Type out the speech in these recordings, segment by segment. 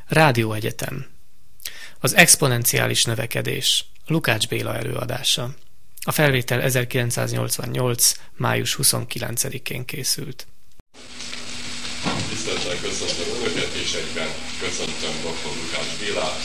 Rádióegyetem. Az exponenciális növekedés. Lukács Béla előadása. A felvétel 1988. május 29-én készült. Tisztelettel köszöntöm Önöket, és egyben köszöntöm dr. Lukács Bélát.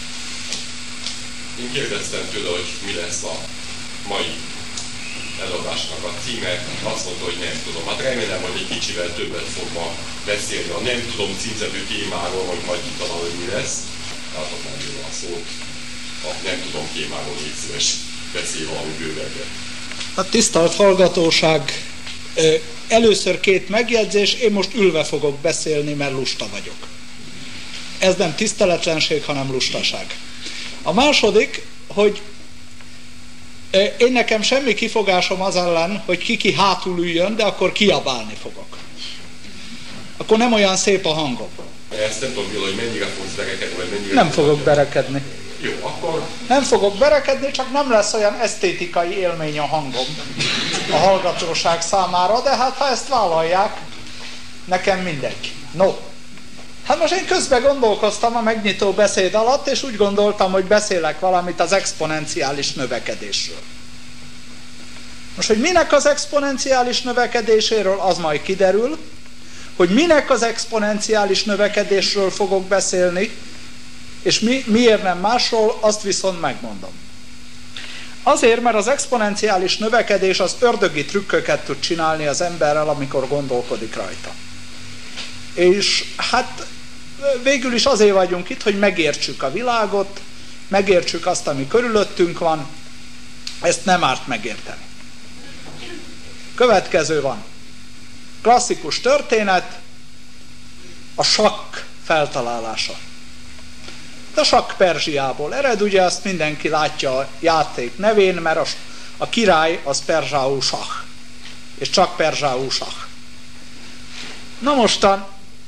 Én kérdeztem tőle, hogy mi lesz a mai előadásnak a címe. Azt mondta, hogy nem tudom. Hát remélem, hogy egy kicsivel többet fog ma beszélni a nem tudom címzetű témáról, hogy majd kitalál, hogy mi lesz. Tehát ott nem jön a szót. A nem tudom témáról légy szíves, beszélj valami bővebbet. A tisztelt hallgatóság, először két megjegyzés, én most ülve fogok beszélni, mert lusta vagyok. Ez nem tiszteletlenség, hanem lustaság. A második, hogy én nekem semmi kifogásom az ellen, hogy ki hátul üljön, de akkor kiabálni fogok. Akkor nem olyan szép a hangom. Ezt nem tudom, hogy mennyire fogsz berekedni, vagy mennyire... Nem fogok berekedni. Jó, akkor... Nem fogok berekedni, csak nem lesz olyan esztétikai élmény a hangom a hallgatóság számára, de hát ha ezt vállalják, nekem mindegy. No, hát most én közben gondolkoztam a megnyitó beszéd alatt, és úgy gondoltam, hogy beszélek valamit az exponenciális növekedésről. Most, hogy minek az exponenciális növekedéséről, az majd kiderül, hogy minek az exponenciális növekedésről fogok beszélni, és miért nem másról, azt viszont megmondom. Azért, mert az exponenciális növekedés az ördögi trükköket tud csinálni az emberrel, amikor gondolkodik rajta. És hát végül is azért vagyunk itt, hogy megértsük a világot, megértsük azt, ami körülöttünk van, ezt nem árt megérteni. Következő van. Klasszikus történet, a sakk feltalálása. A sakk Perzsiából ered, ugye azt mindenki látja a játék nevén, mert a király az perzsául sah, és csak perzsául sah. Na mostan,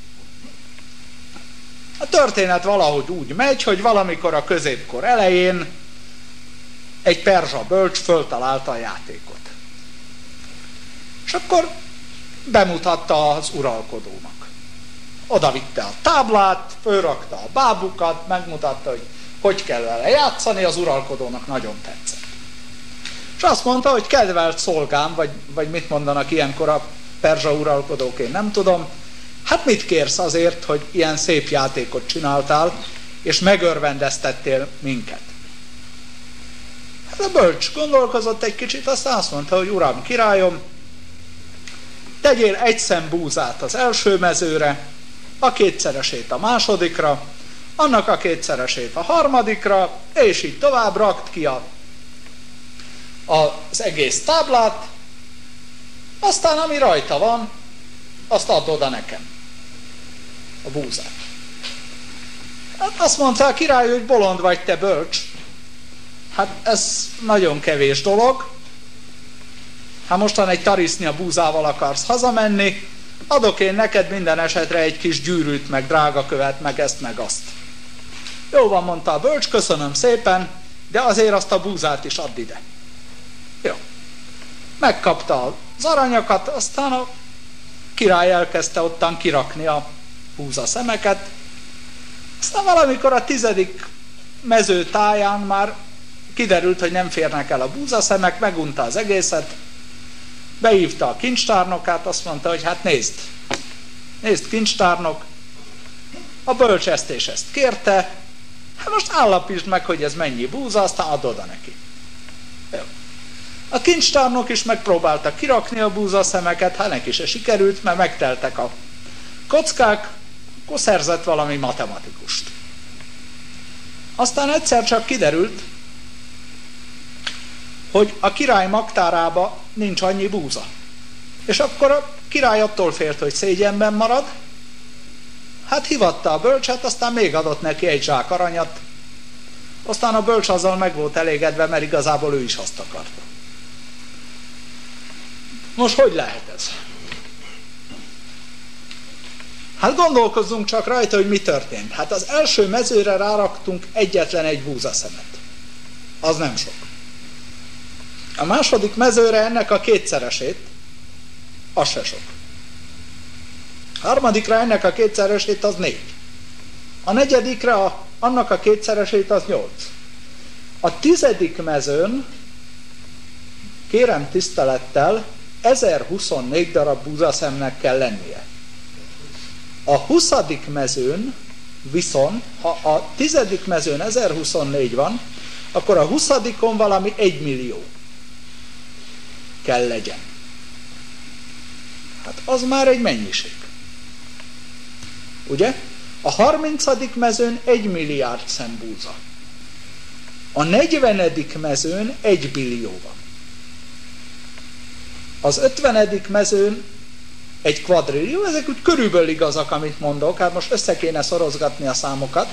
a történet valahogy úgy megy, hogy valamikor a középkor elején egy perzsa bölcs föltalálta a játékot. És akkor bemutatta az uralkodónak. Oda vitte a táblát, fölrakta a bábukat, megmutatta, hogy kell vele játszani, az uralkodónak nagyon tetszett. És azt mondta, hogy kedvelt szolgám, vagy mit mondanak ilyenkor a perzsa uralkodók, én nem tudom, hát mit kérsz azért, hogy ilyen szép játékot csináltál, és megörvendeztettél minket? Hát a bölcs gondolkozott egy kicsit, aztán azt mondta, hogy uram, királyom, tegyél egy szem búzát az első mezőre, a kétszeresét a másodikra, annak a kétszeresét a harmadikra, és így tovább rakt ki az egész táblát, aztán ami rajta van, azt add oda nekem, a búzát. Hát azt mondta a király, hogy bolond vagy te bölcs. Hát ez nagyon kevés dolog. Ha mostan egy tarisznya búzával akarsz hazamenni, adok én neked minden esetre egy kis gyűrűt, meg drágakövet, meg ezt, meg azt. Jó van, mondta a bölcs, köszönöm szépen, de azért azt a búzát is add ide. Jó. Megkapta az aranyakat, aztán a király elkezdte ottan kirakni a búzaszemeket. Aztán valamikor a 10. mező táján már kiderült, hogy nem férnek el a búzaszemek, megunta az egészet, behívta a kincstárnokát, azt mondta, hogy hát nézd kincstárnok, a bölcs ezt és ezt kérte, hát most állapítsd meg, hogy ez mennyi búza, aztán add oda neki. Jó. A kincstárnok is megpróbálta kirakni a búzaszemeket, hát neki se sikerült, mert megteltek a kockák, akkor szerzett valami matematikust. Aztán egyszer csak kiderült, hogy a király magtárába nincs annyi búza. És akkor a király attól félt, hogy szégyenben marad, hát hivatta a bölcset, aztán még adott neki egy zsák aranyat, aztán a bölcs azzal meg volt elégedve, mert igazából ő is azt akarta. Most hogy lehet ez? Hát gondolkozzunk csak rajta, hogy mi történt. Hát az első mezőre ráraktunk egyetlen egy búzaszemet. Az nem sok. A második mezőre ennek a kétszeresét, az se sok. Harmadikra ennek a kétszeresét, az 4. A negyedikre annak a kétszeresét az 8. A 10. mezőn, kérem tisztelettel, 1024 darab búzaszemnek kell lennie. A 20. mezőn viszont, ha a 10. mezőn 1024 van, akkor a 20-on valami 1 millió kell legyen. Hát az már egy mennyiség. Ugye? A 30. mezőn 1 milliárd szem búza. A 40. mezőn 1 billió van. Az 50. mezőn 1 kvadrillió, ezek úgy körülbelül igazak, amit mondok, hát most össze kéne szorozgatni a számokat.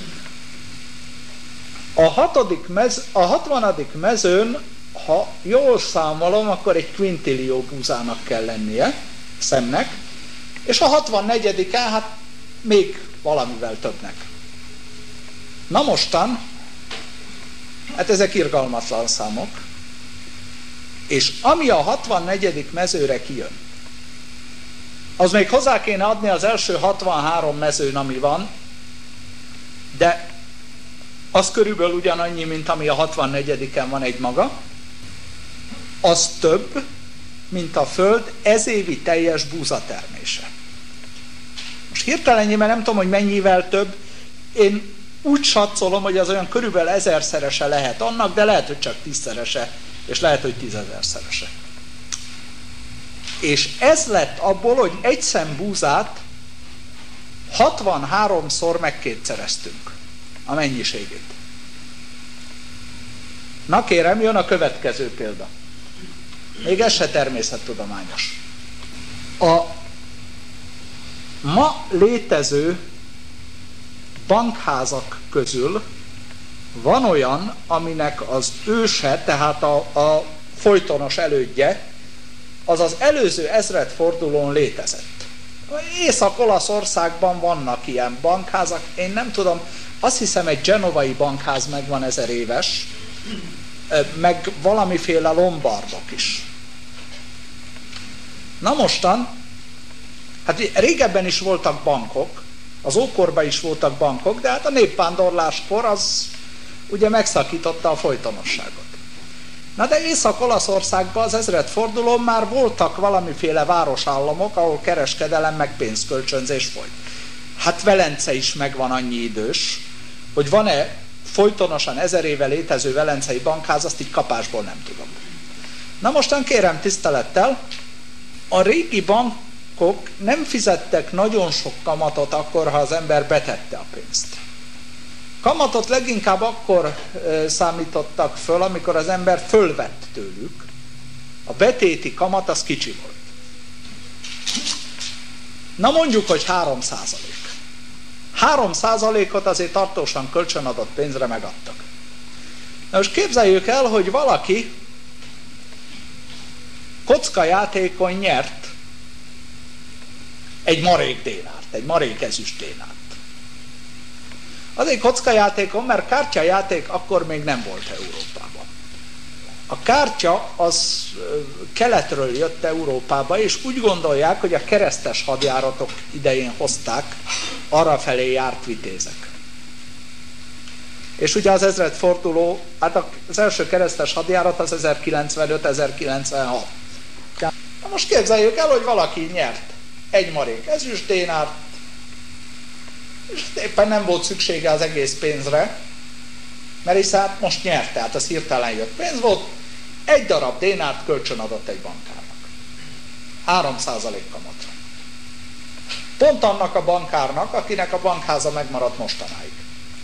A 60. mezőn, ha jól számolom, akkor 1 kvintillió búzának kell lennie, szemnek, és a 64-en, hát még valamivel többnek. Na mostan, hát ezek irgalmatlan számok, és ami a 64. mezőre kijön, az még hozzá kéne adni az első 63 mezőn, ami van, de az körülbelül ugyanannyi, mint ami a 64-en van egy maga, az több, mint a Föld ezévi teljes búzatermése. Most hirtelenjében nem tudom, hogy mennyivel több, én úgy satszolom, hogy az olyan körülbelül 1000-szerese lehet annak, de lehet, hogy csak 10-szerese, és lehet, hogy 10 000-szerese. És ez lett abból, hogy egy szem búzát 63-szor megkétszereztünk a mennyiségét. Na kérem, jön a következő példa. Még ez se természettudományos. A ma létező bankházak közül van olyan, aminek az őse, tehát a folytonos elődje, az az előző ezredfordulón létezett. Észak-Olaszországban vannak ilyen bankházak, én nem tudom, azt hiszem egy genovai bankház megvan 1000 éves, meg valamiféle lombardok is. Na mostan, hát régebben is voltak bankok, az ókorban is voltak bankok, de hát a népvándorláskor az ugye megszakította a folytonosságot. Na de Észak-Olaszországban az ezredfordulón már voltak valamiféle városállamok, ahol kereskedelem meg pénzkölcsönzés folyt. Hát Velence is megvan annyi idős, hogy van-e folytonosan 1000 éve létező velencei bankház, azt így kapásból nem tudom. Na mostan kérem tisztelettel, a régi bankok nem fizettek nagyon sok kamatot akkor, ha az ember betette a pénzt. Kamatot leginkább akkor számítottak föl, amikor az ember fölvett tőlük. A betéti kamat az kicsi volt. Na mondjuk, hogy 3%. 3%-ot azért tartósan kölcsönadott pénzre megadtak. Na most képzeljük el, hogy valaki kockajátékon nyert egy marék dénárt, egy marék ezüst dénárt. Azért kockajátékon, mert kártyajáték akkor még nem volt Európában. A kártya az keletről jött Európába, és úgy gondolják, hogy a keresztes hadjáratok idején hozták arrafelé járt vitézek. És ugye az ezredforduló, hát az első keresztes hadjárat az 1095-1096. Na most képzeljük el, hogy valaki nyert egy marék ezüstdénárt, és éppen nem volt szüksége az egész pénzre, mert hiszen most nyert, tehát az hirtelen jött pénz volt, egy darab dénárt kölcsönadott egy bankárnak. 3% kamatra. Pont annak a bankárnak, akinek a bankháza megmaradt mostanáig.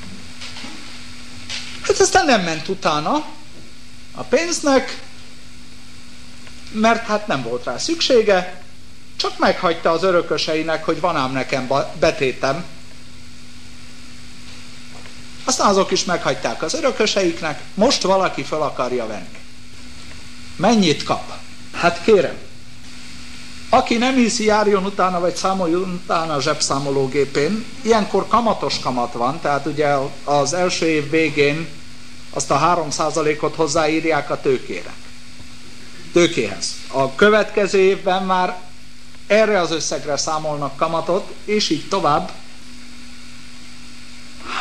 Hát aztán nem ment utána a pénznek, mert hát nem volt rá szüksége, csak meghagyta az örököseinek, hogy van ám nekem betétem. Aztán azok is meghagyták az örököseiknek, most valaki fel akarja venni. Mennyit kap? Hát kérem, aki nem hiszi, járjon utána, vagy számoljon utána a zsebszámológépén, ilyenkor kamatos kamat van, tehát ugye az első év végén azt a 3%-ot hozzáírják a tőkéhez. A következő évben már erre az összegre számolnak kamatot, és így tovább.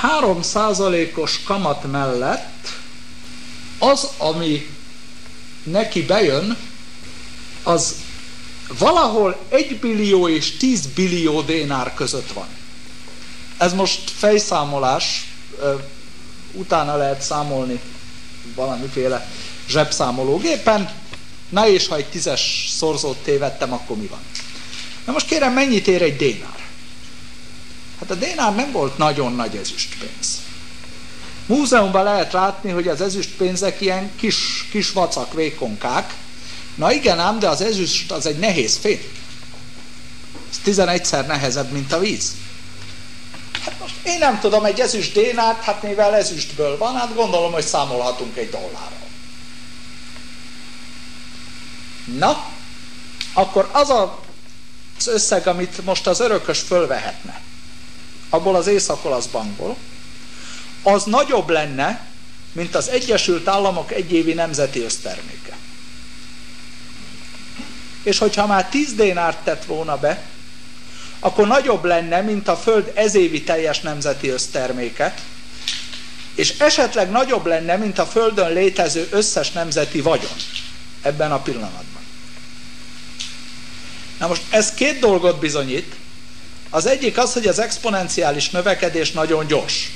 3%-os kamat mellett az, ami neki bejön, az valahol 1 billió és 10 billió dénár között van. Ez most fejszámolás, utána lehet számolni valamiféle zsebszámológépen. Na és ha egy 10-es szorzót tévedtem, akkor mi van? Na most kérem, mennyit ér egy dénár? Hát a dénár nem volt nagyon nagy ezüstpénz. Múzeumban lehet látni, hogy az ezüstpénzek ilyen kis vacak, vékonkák. Na igen ám, de az ezüst az egy nehéz fém. Ez 11-szer nehezebb, mint a víz. Hát most én nem tudom, egy ezüst dénárt, hát mivel ezüstből van, hát gondolom, hogy számolhatunk egy dollárral. Na, akkor az az összeg, amit most az örökös fölvehetne, abból az Észak-olasz bankból, az nagyobb lenne, mint az Egyesült Államok egyévi nemzeti összterméke. És hogyha már 10 dénárt tett volna be, akkor nagyobb lenne, mint a Föld ezévi teljes nemzeti összterméke, és esetleg nagyobb lenne, mint a Földön létező összes nemzeti vagyon ebben a pillanatban. Na most ez két dolgot bizonyít. Az egyik az, hogy az exponenciális növekedés nagyon gyors.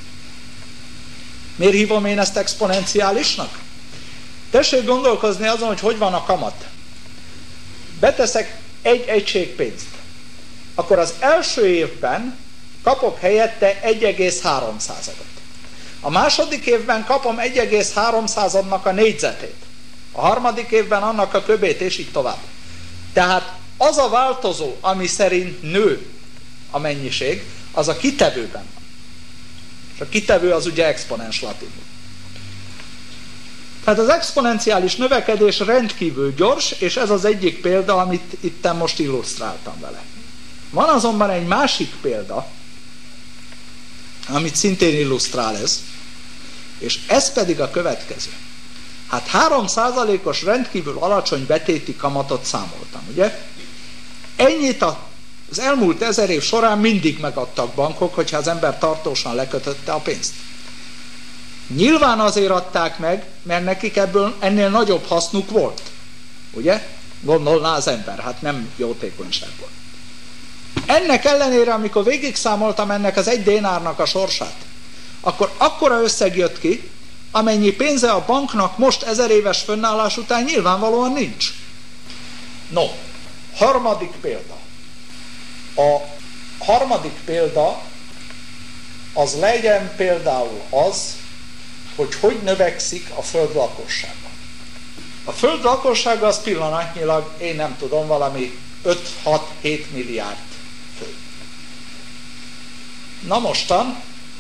Miért hívom én ezt exponenciálisnak? Tessék gondolkozni azon, hogy van a kamat. Beteszek egy egység pénzt. Akkor az első évben kapok helyette 1,3%-ot. A második évben kapom 1,3%-nak a négyzetét. A harmadik évben annak a köbét, és így tovább. Tehát az a változó, ami szerint nő a mennyiség, az a kitevőben van. És a kitevő az ugye exponens latinul. Tehát az exponenciális növekedés rendkívül gyors, és ez az egyik példa, amit itt most illusztráltam vele. Van azonban egy másik példa, amit szintén illusztrál ez, és ez pedig a következő. Hát 3%-os rendkívül alacsony betéti kamatot számoltam, ugye? Ennyit az elmúlt 1000 év során mindig megadtak bankok, hogyha az ember tartósan lekötötte a pénzt. Nyilván azért adták meg, mert nekik ebből ennél nagyobb hasznuk volt. Ugye? Gondolná az ember, hát nem jótékonyságból. Ennek ellenére, amikor végigszámoltam ennek az 1 dénárnak a sorsát, akkor akkora összeg jött ki, amennyi pénze a banknak most 1000 éves fönnállás után nyilvánvalóan nincs. No, harmadik példa. A harmadik példa az legyen például az, hogy növekszik a Föld lakossága. A Föld lakossága az pillanatnyilag, én nem tudom, valami 5-6-7 milliárd fő. Na mostan,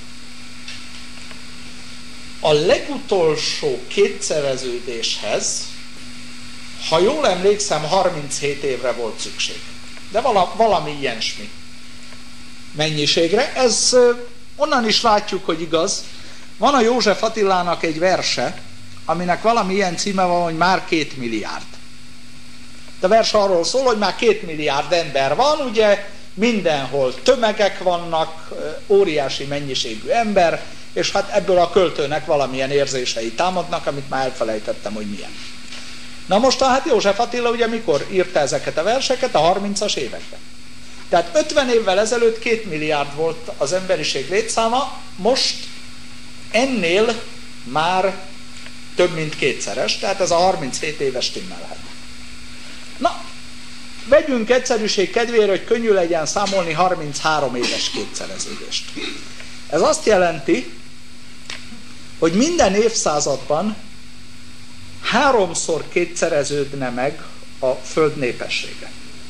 a legutolsó kétszereződéshez, ha jól emlékszem, 37 évre volt szükség. De valami ilyesmi mennyiségre. Ez onnan is látjuk, hogy igaz. Van a József Attilának egy verse, aminek valami ilyen címe van, hogy már 2 milliárd. De a vers arról szól, hogy már 2 milliárd ember van, ugye mindenhol tömegek vannak, óriási mennyiségű ember, és hát ebből a költőnek valamilyen érzései támadnak, amit már elfelejtettem, hogy milyen. Na most hát József Attila ugye mikor írta ezeket a verseket? A 30-as években. Tehát 50 évvel ezelőtt 2 milliárd volt az emberiség létszáma, most ennél már több mint kétszeres, tehát ez a 37 éves stimmelhet. Na, vegyünk egyszerűség kedvére, hogy könnyű legyen számolni 33 éves kétszereződést. Ez azt jelenti, hogy minden évszázadban 3-szor kétszereződne meg a Föld népessége.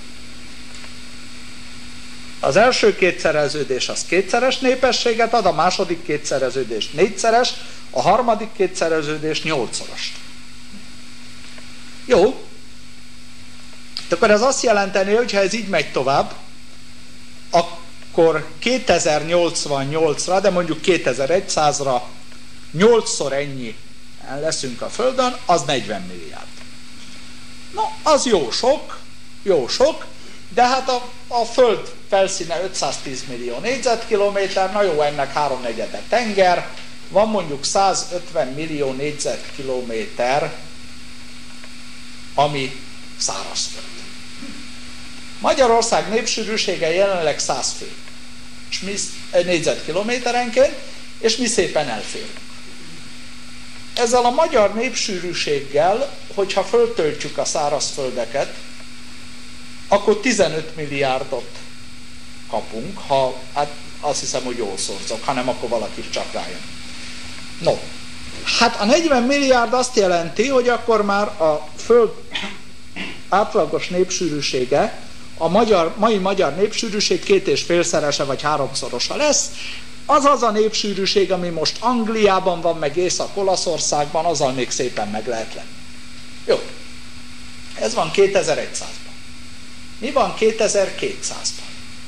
Az első kétszereződés az 2-szeres népességet ad, a második kétszereződés 4-szeres, a harmadik kétszereződés 8-szorost. Jó. Akkor ez azt jelenteni, hogy ha ez így megy tovább, akkor 2088-ra, de mondjuk 2100-ra 8-szor ennyi leszünk a Földön, az 40 milliárd. No, az jó sok, De hát a Föld felszíne 510 millió négyzetkilométer, na jó, ennek 3/4 tenger, van mondjuk 150 millió négyzetkilométer, ami szárazföld. Magyarország népsűrűsége jelenleg 100 fő négyzetkilométerenként, és mi szépen elférünk. Ezzel a magyar népsűrűséggel, hogyha föltöltjük a szárazföldeket, akkor 15 milliárdot kapunk, ha, hát azt hiszem, hogy jól szorzok, ha nem, akkor valaki csak rájön. No, hát a 40 milliárd azt jelenti, hogy akkor már a Föld átlagos népsűrűsége, a mai magyar népsűrűség 2,5-szerese vagy 3-szorosa lesz. Az a népsűrűség, ami most Angliában van, meg Észak-Olaszországban, azzal még szépen meg lehet lenni. Jó, ez van 2100-ban. Mi van 2200-ban?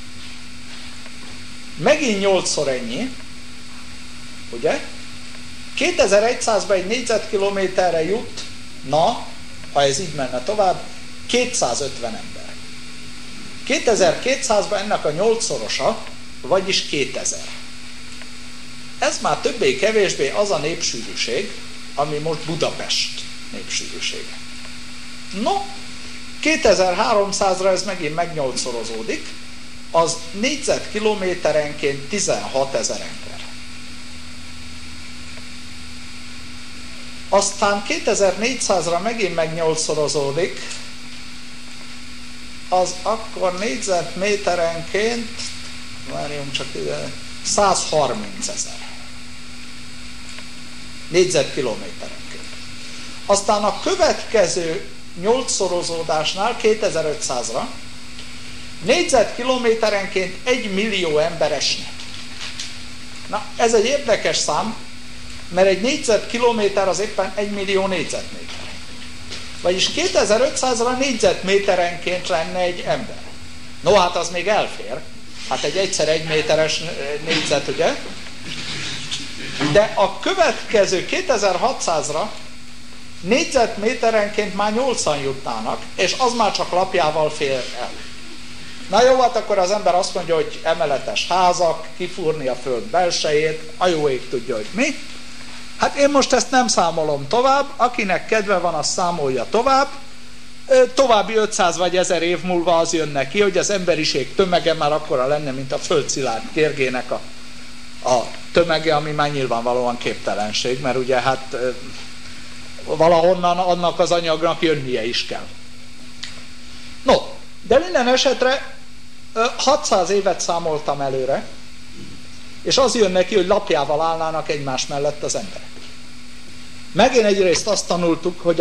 Megint 8-szor ennyi, ugye? 2100-ban egy négyzetkilométerre jut, na, ha ez így menne tovább, 250 ember. 2200-ban ennek a 8-szorosa, vagyis 2000. Ez már többé-kevésbé az a népsűrűség, ami most Budapest népsűrűsége. No, 2300-ra ez megint meg 8-szorozódik, az négyzetkilométerenként 16 000 ember. Aztán 2400-ra megint meg 8-szorozódik, az akkor négyzetméterenként, várjunk csak ide, 130 000 négyzetkilométerenként. Aztán a következő 8-szorozódásnál 2500-ra négyzetkilométerenként 1 millió ember esne. Na, ez egy érdekes szám, mert egy négyzetkilométer az éppen 1 millió négyzetméter. Vagyis 2500-ra négyzetméterenként lenne egy ember. No, hát az még elfér. Hát egy egyszer 1 méteres négyzet, ugye? De a következő 2600-ra négyzetméterenként már 8-an jutnának, és az már csak lapjával fér el. Na jó, hát akkor az ember azt mondja, hogy emeletes házak, kifúrni a föld belsejét, a jó ég tudja, hogy mi. Hát én most ezt nem számolom tovább, akinek kedve van, az számolja tovább. További 500 vagy 1000 év múlva az jön neki, hogy az emberiség tömege már akkora lenne, mint a földszilárd kérgének a tömege, ami már nyilvánvalóan képtelenség, mert ugye hát valahonnan annak az anyagnak jönnie is kell. No, de minden esetre 600 évet számoltam előre, és az jön neki, hogy lapjával állnának egymás mellett az emberek. Megint egyrészt azt tanultuk, hogy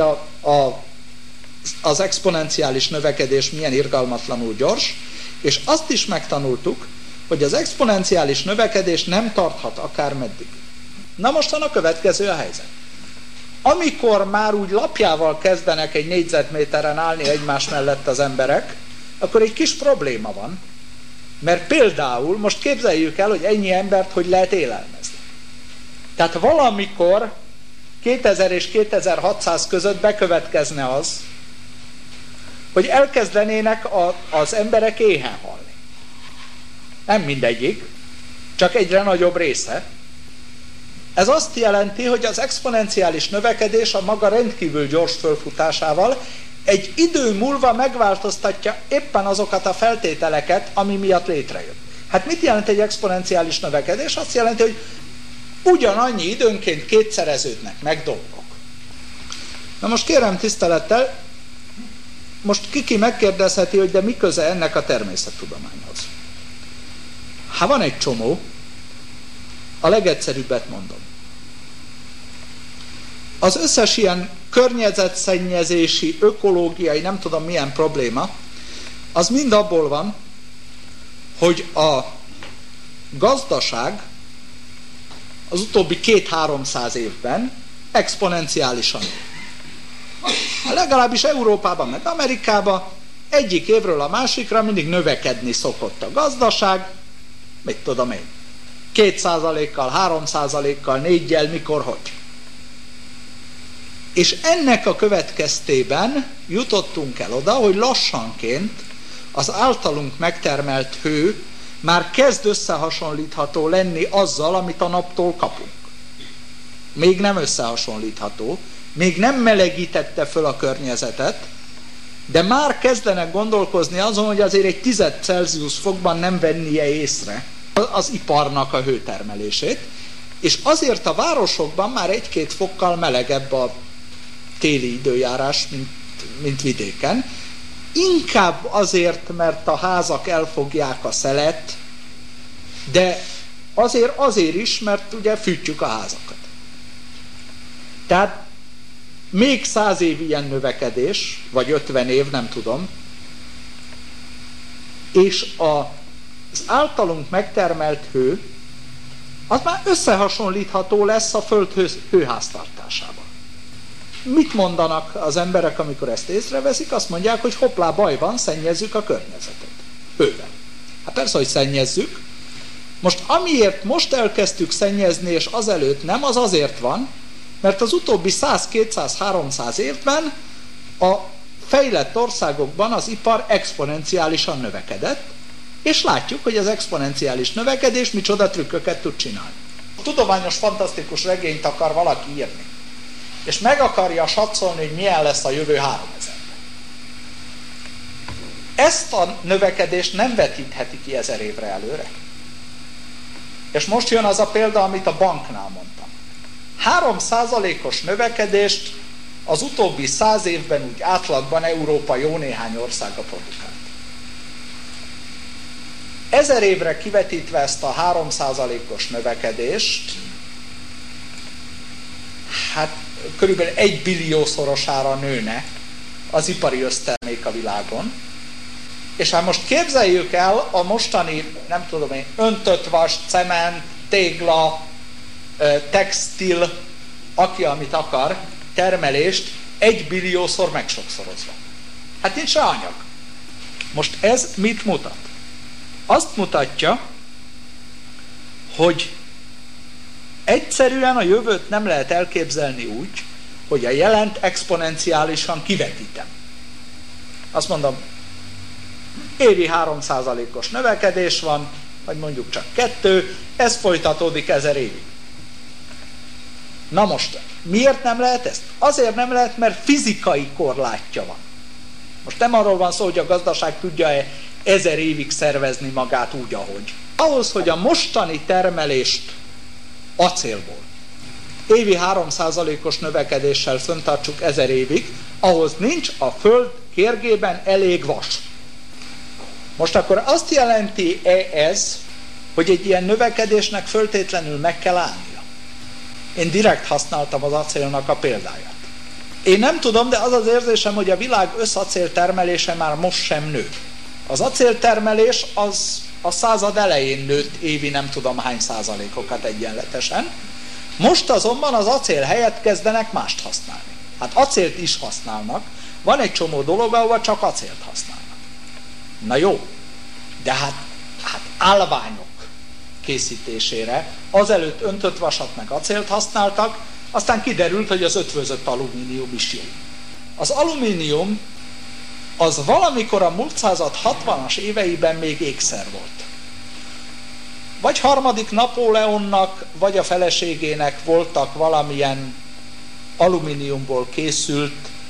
az exponenciális növekedés milyen irgalmatlanul gyors, és azt is megtanultuk, hogy az exponenciális növekedés nem tarthat akármeddig. Na mostan a következő a helyzet. Amikor már úgy lapjával kezdenek egy négyzetméteren állni egymás mellett az emberek, akkor egy kis probléma van, mert például most képzeljük el, hogy ennyi embert hogy lehet élelmezni. Tehát valamikor 2000 és 2600 között bekövetkezne az, hogy elkezdenének az emberek éhen halni. Nem mindegyik, csak egyre nagyobb része. Ez azt jelenti, hogy az exponenciális növekedés a maga rendkívül gyors fölfutásával egy idő múlva megváltoztatja éppen azokat a feltételeket, ami miatt létrejött. Hát mit jelent egy exponenciális növekedés? Azt jelenti, hogy ugyanannyi időnként kétszereződnek meg dolgok. Na most kérem tisztelettel, most ki megkérdezheti, hogy de mi köze ennek a természettudományhoz? Hát van egy csomó, a legegyszerűbbet mondom. Az összes ilyen környezetszennyezési, ökológiai, nem tudom milyen probléma, az mind abból van, hogy a gazdaság az utóbbi 200-300 évben exponenciálisan. Legalábbis Európában, meg Amerikában egyik évről a másikra mindig növekedni szokott a gazdaság, mit tudom én, 2%-kal, 3%-kal, 4-jel, mikor, hogy. És ennek a következtében jutottunk el oda, hogy lassanként az általunk megtermelt hő már kezd összehasonlítható lenni azzal, amit a naptól kapunk. Még nem összehasonlítható, még nem melegítette föl a környezetet, de már kezdenek gondolkozni azon, hogy azért egy 10 Celsius fokban nem vennie észre az iparnak a hőtermelését, és azért a városokban már 1-2 fokkal melegebb a téli időjárás, mint vidéken. Inkább azért, mert a házak elfogják a szelet, de azért is, mert ugye fűtjük a házakat. Tehát még 100 év ilyen növekedés, vagy 50 év, nem tudom, és az általunk megtermelt hő, az már összehasonlítható lesz a Föld hőháztartásában. Mit mondanak az emberek, amikor ezt észreveszik? Azt mondják, hogy hoppá, baj van, szennyezzük a környezetet. Hővel. Hát persze, hogy szennyezzük. Most amiért most elkezdtük szennyezni, és azelőtt nem, az azért van, mert az utóbbi 100, 200, 300 évben a fejlett országokban az ipar exponenciálisan növekedett, és látjuk, hogy az exponenciális növekedés micsoda trükköket tud csinálni. Tudományos, fantasztikus regényt akar valaki írni, és meg akarja satszolni, hogy milyen lesz a jövő 3000-ben. Ezt a növekedést nem vetítheti ki 1000 évre előre. És most jön az a példa, amit a banknál mondtam. 3%-os növekedést az utóbbi 100 évben úgy átlagban Európa jó néhány országa produkált. 1000 évre kivetítve ezt a 3%-os növekedést, hát körülbelül 1 billiószorosára nőne az ipari össztermék a világon. És hát most képzeljük el a mostani, nem tudom én, öntött vas, cement, tégla, textil, aki amit akar, termelést 1 billiószor megsokszorozva. Hát nincs rá anyag. Most ez mit mutat? Azt mutatja, hogy egyszerűen a jövőt nem lehet elképzelni úgy, hogy a jelent exponenciálisan kivetítem. Azt mondom, évi 3%-os növekedés van, vagy mondjuk csak 2, ez folytatódik 1000 évig. Na most, miért nem lehet ezt? Azért nem lehet, mert fizikai korlátja van. Most nem arról van szó, hogy a gazdaság tudja-e 1000 évig szervezni magát úgy, ahogy. Ahhoz, hogy a mostani termelést acélból évi 3%-os növekedéssel fenntartsuk 1000 évig, ahhoz nincs a Föld kérgében elég vas. Most akkor azt jelenti-e ez, hogy egy ilyen növekedésnek föltétlenül meg kell állnia? Én direkt használtam az acélnak a példáját. Én nem tudom, de az az érzésem, hogy a világ összacél termelése már most sem nő. Az acéltermelés az a század elején nőtt évi nem tudom hány százalékokat egyenletesen. Most azonban az acél helyett kezdenek mást használni. Hát acélt is használnak, van egy csomó dolog, ahol csak acélt használnak. Na jó, de hát állványok készítésére azelőtt öntött vasat meg acélt használtak, aztán kiderült, hogy az ötvözött alumínium is jó. Az alumínium az valamikor a múlt század 60-as éveiben még ékszer volt. Vagy harmadik Napóleonnak, vagy a feleségének voltak valamilyen alumíniumból készült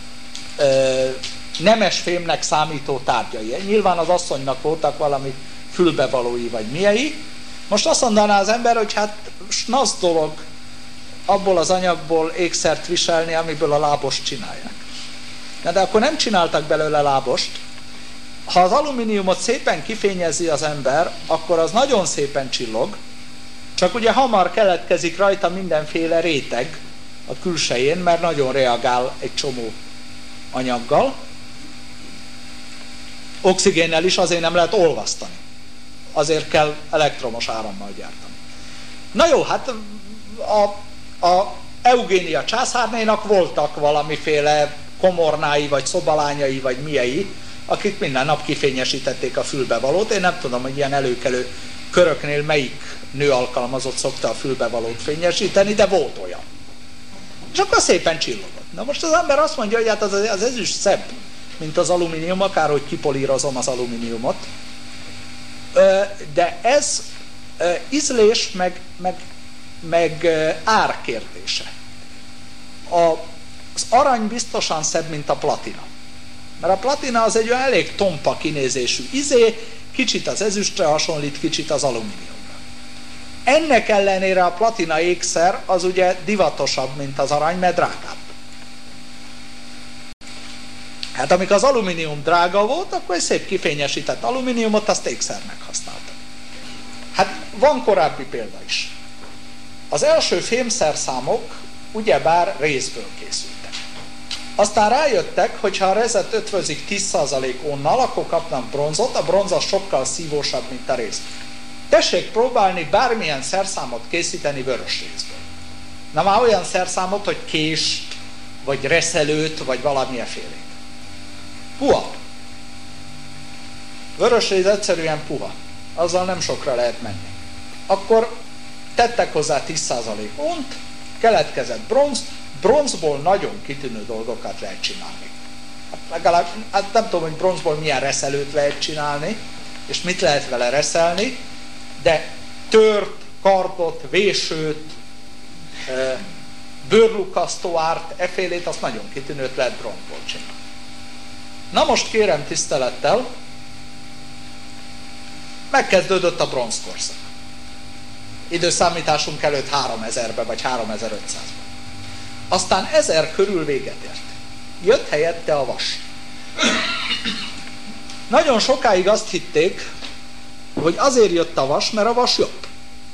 nemesfémnek számító tárgyai. Nyilván az asszonynak voltak valami fülbevalói vagy miei. Most azt mondaná az ember, hogy hát snasz dolog abból az anyagból ékszert viselni, amiből a lábost csinálják. De akkor nem csináltak belőle lábost. Ha az alumíniumot szépen kifényezi az ember, akkor az nagyon szépen csillog, csak ugye hamar keletkezik rajta mindenféle réteg a külsején, mert nagyon reagál egy csomó anyaggal. Oxigénnel is azért nem lehet olvasztani. Azért kell elektromos árammal gyártani. Na jó, hát a Eugénia császárnénak voltak valamiféle komornái, vagy szobalányai, vagy miei, akik minden nap kifényesítették a fülbevalót. Én nem tudom, hogy ilyen előkelő köröknél melyik nő alkalmazott szokta a fülbevalót fényesíteni, de volt olyan. És akkor szépen csillogott. Na most az ember azt mondja, hogy hát az ezüst szebb, mint az alumínium, akárhogy kipolírozom az alumíniumot. De ez ízlés meg ár kérdése. Az arany biztosan szebb, mint a platina. Mert a platina az egy olyan elég tompa kinézésű izé, kicsit az ezüstre hasonlít, kicsit az alumíniumra. Ennek ellenére a platina ékszer az ugye divatosabb, mint az arany, mert drágább. Hát amikor az alumínium drága volt, akkor egy szép kifényesített alumíniumot azt ékszernek használtak. Hát van korábbi példa is. Az első fémszerszámok ugyebár rézből készültek. Aztán rájöttek, hogy ha a rezet ötvözik 10% onnal, akkor kapnak bronzot, a bronz az sokkal szívósabb, mint a réz. Tessék próbálni bármilyen szerszámot készíteni vörös rézből. Na már olyan szerszámot, hogy kést, vagy reszelőt, vagy valamilyen félét. Puha. Vörös réz egyszerűen puha. Azzal nem sokra lehet menni. Akkor tettek hozzá 10% ont, keletkezett bronz, bronzból nagyon kitűnő dolgokat lehet csinálni. Legalább, nem tudom, hogy bronzból milyen reszelőt lehet csinálni, és mit lehet vele reszelni, de tört, kardot, vésőt, bőrlukasztóárt, effélét, azt nagyon kitűnőt lehet bronzból csinálni. Na most kérem tisztelettel, megkezdődött a bronzkorszak. Időszámításunk előtt 3000-ben vagy 3500-ban. Aztán 1000 körül véget ért. Jött helyette a vas. Nagyon sokáig azt hitték, hogy azért jött a vas, mert a vas jobb.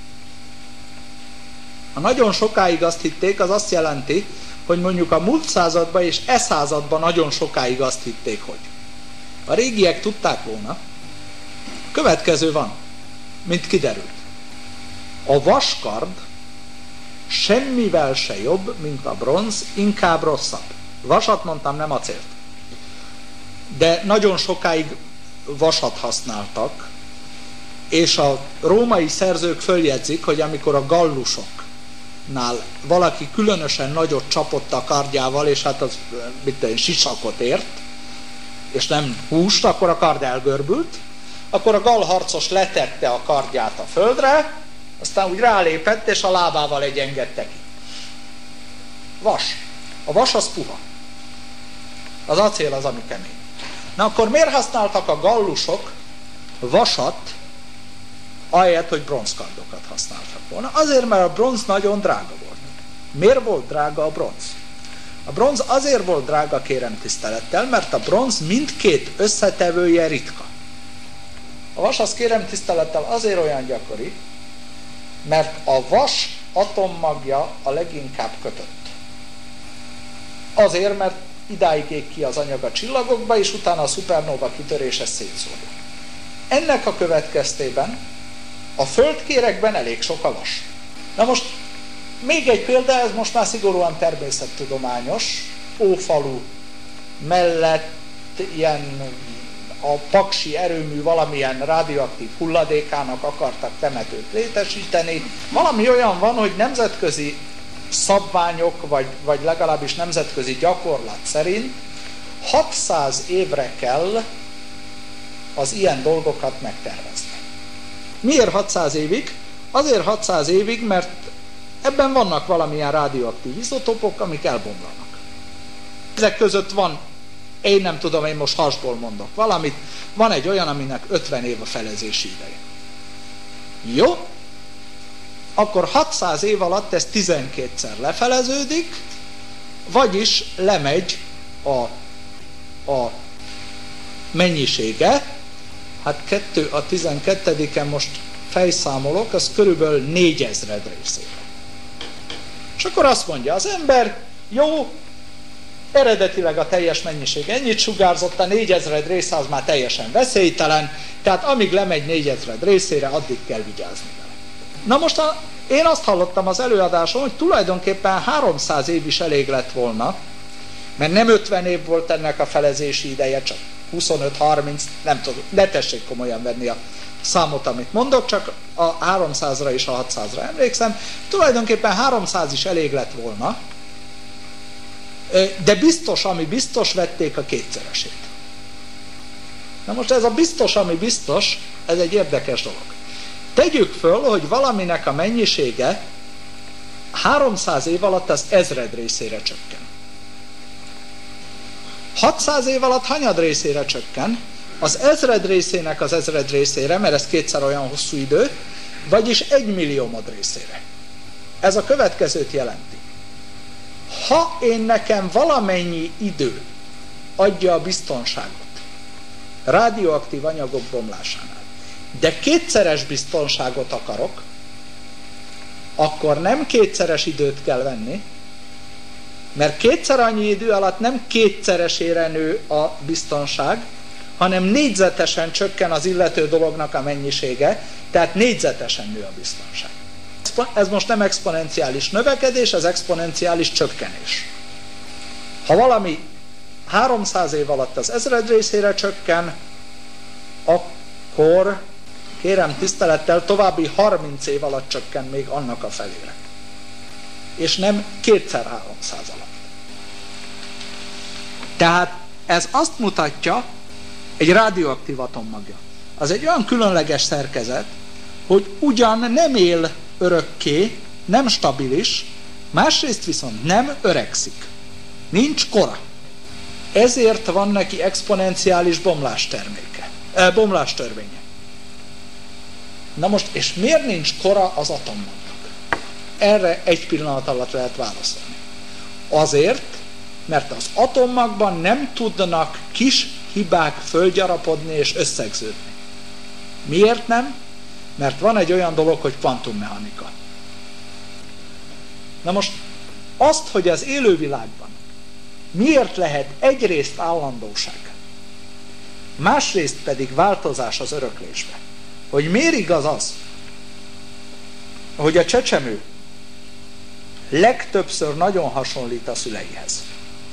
Ha nagyon sokáig azt hitték, az azt jelenti, hogy mondjuk a múlt században és században nagyon sokáig azt hitték, hogy. A régiek tudták volna. Következő van, mint kiderült. A vaskard semmivel se jobb, mint a bronz, inkább rosszabb. Vasat mondtam, nem acélt. De nagyon sokáig vasat használtak, és a római szerzők följegyzik, hogy amikor a gallusoknál valaki különösen nagyot csapott a kardjával, és hát az sisakot ért, és nem húst, akkor a kard elgörbült, akkor a gallharcos letette a kardját a földre, aztán úgy rálépett, és a lábával engedte ki. Vas. A vas az puha. Az acél az, ami kemény. Na akkor miért használtak a gallusok vasat, ahelyett, hogy bronzkardokat használtak volna? Azért, mert a bronz nagyon drága volt. Miért volt drága a bronz? A bronz azért volt drága, kérem tisztelettel, mert a bronz mindkét összetevője ritka. A vas, azt kérem tisztelettel, azért olyan gyakori, mert a vas atommagja a leginkább kötött. Azért, mert idáig ég ki az anyag a csillagokba, és utána a szupernóva kitörése szétszórja. Ennek a következtében a földkérekben elég sok a vas. Na most még egy példa, ez most már szigorúan természettudományos. Ófalu mellett ilyen a paksi erőmű valamilyen radioaktív hulladékának akartak temetőt létesíteni. Valami olyan van, hogy nemzetközi szabványok, vagy legalábbis nemzetközi gyakorlat szerint 600 évre kell az ilyen dolgokat megtervezni. Miért 600 évig? Azért 600 évig, mert ebben vannak valamilyen radioaktív izotópok, amik elbomlanak. Ezek között van, én nem tudom, én most hasból mondok valamit, van egy olyan, aminek 50 év a felezési ideje. Jó? Akkor 600 év alatt ez 12-szer lefeleződik, vagyis lemegy a mennyisége, hát 2 a 12-en most fejszámolok, az körülbelül 4000 részére. És akkor azt mondja az ember, jó, eredetileg a teljes mennyiség ennyit sugárzott, a 4000 része az már teljesen veszélytelen, tehát amíg lemegy 4000 részére, addig kell vigyázni vele. Na most én azt hallottam az előadáson, hogy tulajdonképpen 300 év is elég lett volna, mert nem 50 év volt ennek a felezési ideje, csak 25-30, nem tudom, ne tessék komolyan venni a számot, amit mondok, csak a 300-ra és a 600-ra emlékszem. Tulajdonképpen 300 is elég lett volna, de biztos, ami biztos, vették a kétszeresét. Na most ez a biztos, ami biztos, ez egy érdekes dolog. Tegyük föl, hogy valaminek a mennyisége 300 év alatt az ezred részére csökken. 600 év alatt hanyad részére csökken? Az ezred részének az ezred részére, mert ez kétszer olyan hosszú idő, vagyis 1 milliómod részére. Ez a következőt jelenti. Ha én nekem valamennyi idő adja a biztonságot radioaktív anyagok bomlásánál, de kétszeres biztonságot akarok, akkor nem kétszeres időt kell venni, mert kétszer annyi idő alatt nem kétszeresére nő a biztonság, hanem négyzetesen csökken az illető dolognak a mennyisége, tehát négyzetesen nő a biztonság. Ez most nem exponenciális növekedés, ez exponenciális csökkenés. Ha valami 300 év alatt az ezred részére csökken, akkor kérem tisztelettel további 30 év alatt csökken még annak a felére. És nem 2x300 alatt. Tehát ez azt mutatja, egy radioaktív atommagja. Az egy olyan különleges szerkezet, hogy ugyan nem él örökké, nem stabilis, másrészt viszont nem öregszik. Nincs kora. Ezért van neki exponenciális bomlástörvénye. Na most, és miért nincs kora az atommagnak? Erre egy pillanat alatt lehet válaszolni. Azért, mert az atommagban nem tudnak kis hibák fölgyarapodni és összegződni. Miért nem? Mert van egy olyan dolog, hogy kvantummechanika. Na most azt, hogy az élővilágban miért lehet egyrészt állandóság, másrészt pedig változás az öröklésbe, hogy miért igaz az, hogy a csecsemő legtöbbször nagyon hasonlít a szüleihez.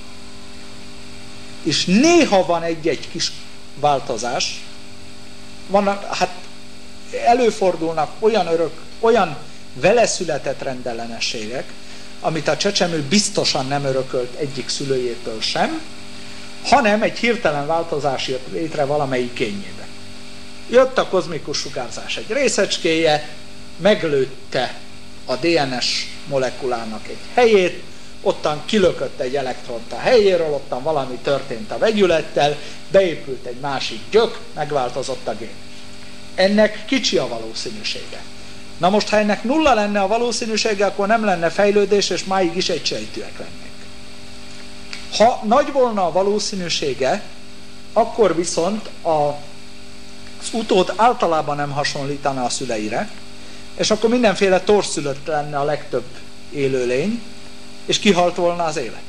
És néha van egy-egy kis változás, hát előfordulnak olyan veleszületett rendellenességek, amit a csecsemő biztosan nem örökölt egyik szülőjétől sem, hanem egy hirtelen változás jött létre valamelyik génjébe. Jött a kozmikus sugárzás egy részecskéje, meglőtte a DNS molekulának egy helyét, ottan kilökött egy elektront a helyéről, ottan valami történt a vegyülettel, beépült egy másik gyök, megváltozott a gén. Ennek kicsi a valószínűsége. Na most, ha ennek nulla lenne a valószínűsége, akkor nem lenne fejlődés, és máig is egysejtűek lennénk. Ha nagy volna a valószínűsége, akkor viszont az utód általában nem hasonlítana a szüleire, és akkor mindenféle torszülött lenne a legtöbb élőlény, és kihalt volna az élet.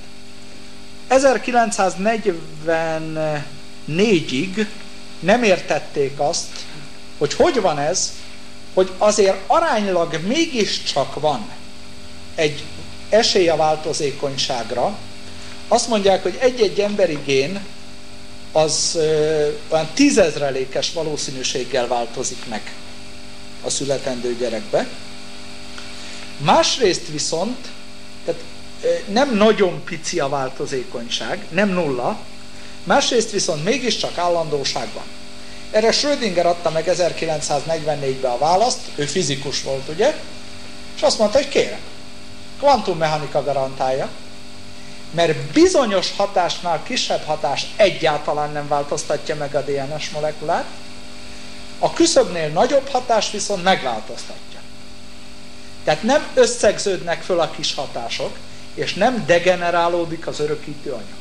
1944-ig nem értették azt, hogy van ez, hogy azért aránylag mégiscsak van egy esély a változékonyságra. Azt mondják, hogy egy-egy emberi gén az olyan 10.000-es valószínűséggel változik meg a születendő gyerekbe. Másrészt viszont, tehát nem nagyon pici a változékonyság, nem nulla, másrészt viszont mégiscsak állandóság van. Erre Schrödinger adta meg 1944-ben a választ, ő fizikus volt, ugye? És azt mondta, hogy kérem, kvantummechanika garantálja, mert bizonyos hatásnál kisebb hatás egyáltalán nem változtatja meg a DNS molekulát, a küszöbnél nagyobb hatás viszont megváltoztatja. Tehát nem összegződnek föl a kis hatások, és nem degenerálódik az örökítő anyag.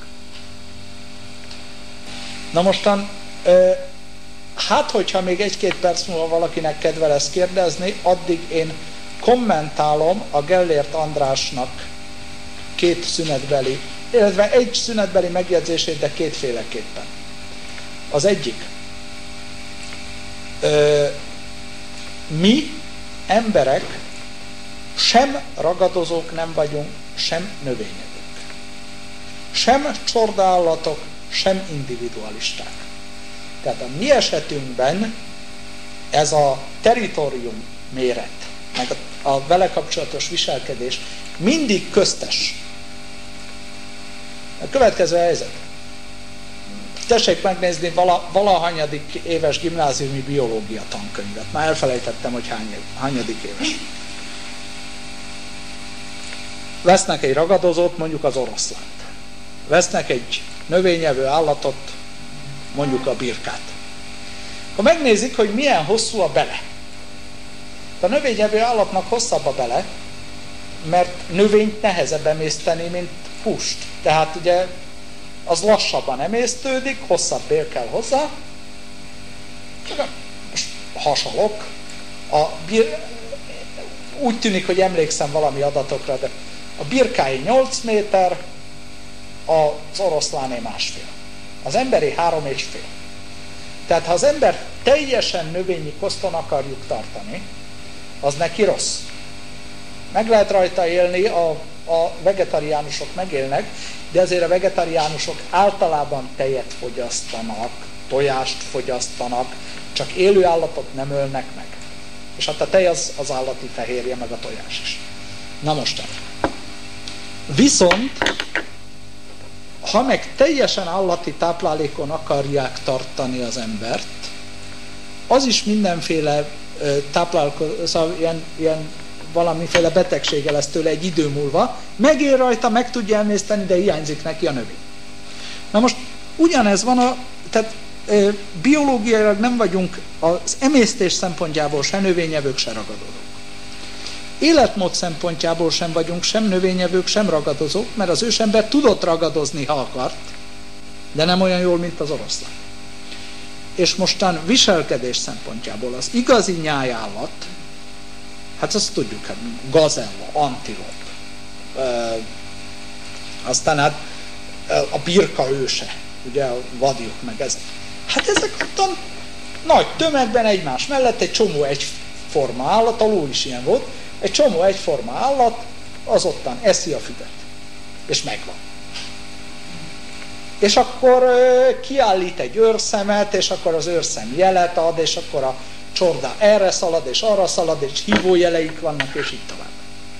Na mostan, hát hogyha még 1-2 perc múlva valakinek kedve lesz kérdezni, addig én kommentálom a Gellért Andrásnak 2 szünetbeli, illetve egy szünetbeli megjegyzését, de kétféleképpen. Az egyik, mi emberek sem ragadozók nem vagyunk, sem növényevők. Sem csordaállatok, sem individualisták. Tehát a mi esetünkben ez a territorium méret, meg a vele kapcsolatos viselkedés mindig köztes. A következő helyzet. tessék megnézni valahanyadik éves gimnáziumi biológia tankönyvet. Már elfelejtettem, hogy hányadik éves. Vesznek egy ragadozót, mondjuk az oroszlánt. Vesznek egy növényevő állatot, mondjuk a birkát. Ha megnézik, hogy milyen hosszú a bele. A növényevő állatnak hosszabb a bele, mert növényt nehezebb emészteni, mint húst. Tehát ugye az lassabban emésztődik, hosszabb bél kell hozzá. Most hasalok. Úgy tűnik, hogy emlékszem valami adatokra, de a birkáé 8 méter, az oroszláné 1,5. Az emberi 3,5. Tehát ha az ember teljesen növényi koszton akarjuk tartani, az neki rossz. Meg lehet rajta élni, a vegetariánusok megélnek, de azért a vegetariánusok általában tejet fogyasztanak, tojást fogyasztanak, csak élő állatot nem ölnek meg. És hát a tej az állati fehérje, meg a tojás is. Na most. Viszont, ha meg teljesen állati táplálékon akarják tartani az embert, az is mindenféle szóval ilyen valamiféle betegsége lesz tőle egy idő múlva, megél rajta, meg tudja emészteni, de hiányzik neki a növény. Na most ugyanez van, tehát biológiailag nem vagyunk az emésztés szempontjából se növényevők, se ragadozók. Életmód szempontjából sem vagyunk sem növényevők, sem ragadozók, mert az ősember tudott ragadozni, ha akart, de nem olyan jól, mint az oroszlán. És mostan viselkedés szempontjából az igazi nyájállat, hát azt tudjuk, hát gazella, antilop, aztán hát a birka őse, ugye a vadjuk meg ezek. Hát ezek ottan nagy tömegben egymás mellett egy csomó egyforma állat, a ló is ilyen volt, egy csomó egyforma állat, az ottan eszi a füvet, és megvan. És akkor kiállít egy őrszemet, és akkor az őrszem jelet ad, és akkor a csorda erre szalad, és arra szalad, és hívójeleik vannak, és így tovább.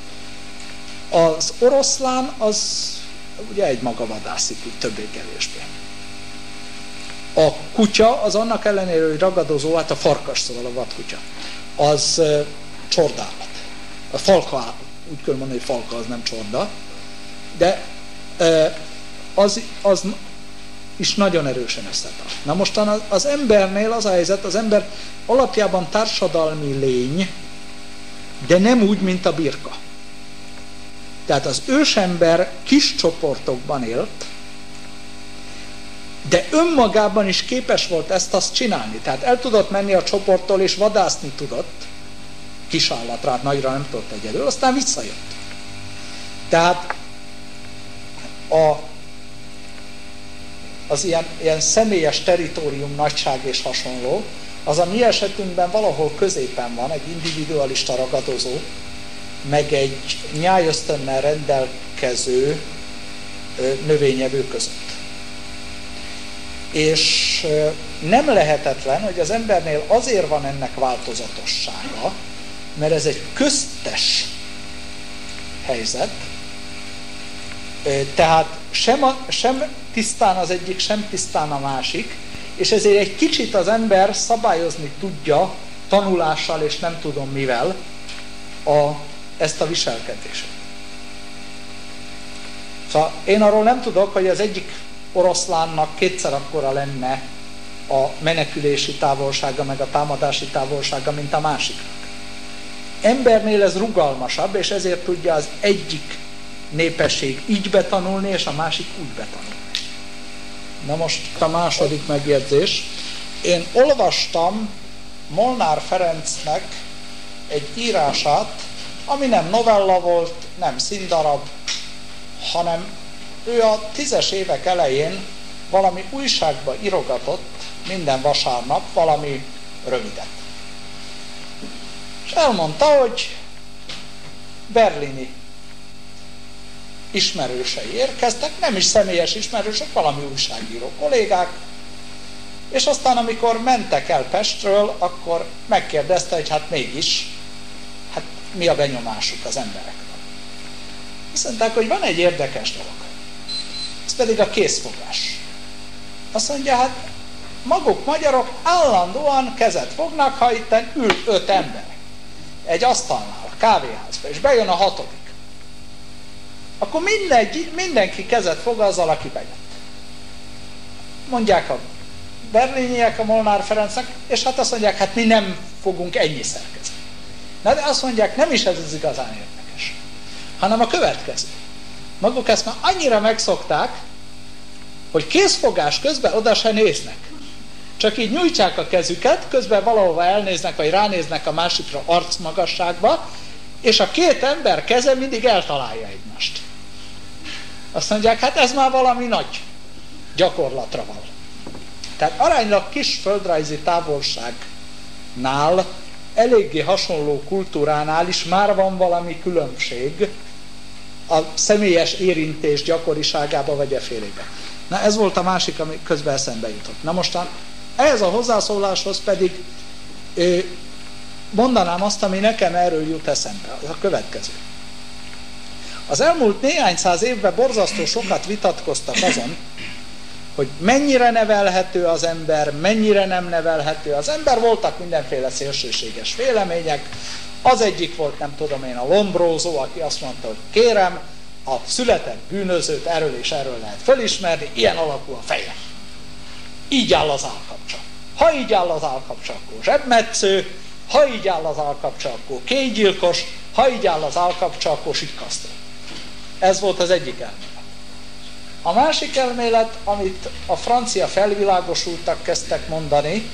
Az oroszlán az ugye egymaga vadászik, úgy többé-kevésbé. A kutya az annak ellenére, hogy ragadozó, hát a farkas, szóval a vadkutya, az csordállat. A falka, úgy kell mondani, hogy falka az nem csorda, de az is nagyon erősen összetart. Na mostan az embernél az a helyzet, az ember alapjában társadalmi lény, de nem úgy, mint a birka. Tehát az ősember kis csoportokban élt, de önmagában is képes volt ezt-azt csinálni. Tehát el tudott menni a csoporttól, és vadászni tudott, kis állatra, hát nagyra nem tudott egyedül, aztán visszajött. Tehát az ilyen személyes teritorium nagyság és hasonló, az a mi esetünkben valahol középen van, egy individualista ragadozó, meg egy nyájösztönnel rendelkező növényevő között. És nem lehetetlen, hogy az embernél azért van ennek változatossága, mert ez egy köztes helyzet, tehát sem tisztán az egyik, sem tisztán a másik, és ezért egy kicsit az ember szabályozni tudja tanulással és nem tudom mivel ezt a viselkedést. Szóval én arról nem tudok, hogy az egyik oroszlánnak kétszer akkora lenne a menekülési távolsága, meg a támadási távolsága, mint a másiknak. Embernél ez rugalmasabb, és ezért tudja az egyik népesség így betanulni, és a másik úgy betanulni. Na most a második megjegyzés. Én olvastam Molnár Ferencnek egy írását, ami nem novella volt, nem színdarab, hanem ő a 10-es évek elején valami újságba írogatott minden vasárnap valami rövidet. És elmondta, hogy berlini ismerősei érkeztek, nem is személyes ismerősök, valami újságíró kollégák, és aztán amikor mentek el Pestről, akkor megkérdezte, hogy hát mégis, hát mi a benyomásuk az emberekről. Azt mondták, hogy van egy érdekes dolog, ez pedig a készfogás. Azt mondja, hát maguk magyarok állandóan kezet fognak, ha itten ül 5 ember egy asztalnál, a kávéházba, és bejön a 6. Akkor mindenki kezet fog azzal, aki bejött. Mondják a berliniek a Molnár Ferencnek, és hát azt mondják, hát mi nem fogunk ennyiszer kezet. Na de azt mondják, nem is ez az igazán érdekes, hanem a következő. Maguk ezt már annyira megszokták, hogy készfogás közben oda se néznek. Csak így nyújtsák a kezüket, közben valahova elnéznek, vagy ránéznek a másikra arcmagasságba, és a 2 ember keze mindig eltalálja egymást. Azt mondják, hát ez már valami nagy gyakorlatra van. Tehát aránylag kis földrajzi távolságnál, eléggé hasonló kultúránál is már van valami különbség a személyes érintés gyakoriságába vagy efélébe. Na ez volt a másik, ami közben eszembe jutott. Na mostan ehhez a hozzászóláshoz pedig mondanám azt, ami nekem erről jut eszembe. Az a következő. Az elmúlt néhány száz évben borzasztó sokat vitatkoztak azon, hogy mennyire nevelhető az ember, mennyire nem nevelhető az ember. Voltak mindenféle szélsőséges vélemények. Az egyik volt, nem tudom én, a Lombrózó, aki azt mondta, hogy kérem, a született bűnözőt erről és erről lehet fölismerni, ilyen alakú a feje. Így áll az állkapcsa. Ha így áll az állkapcsa, akkor zsebmetsző, ha így áll az állkapcsa, akkor kégyilkos, ha így áll az állkapcsa, akkor sikkasztó. Ez volt az egyik elmélet. A másik elmélet, amit a francia felvilágosultak kezdtek mondani,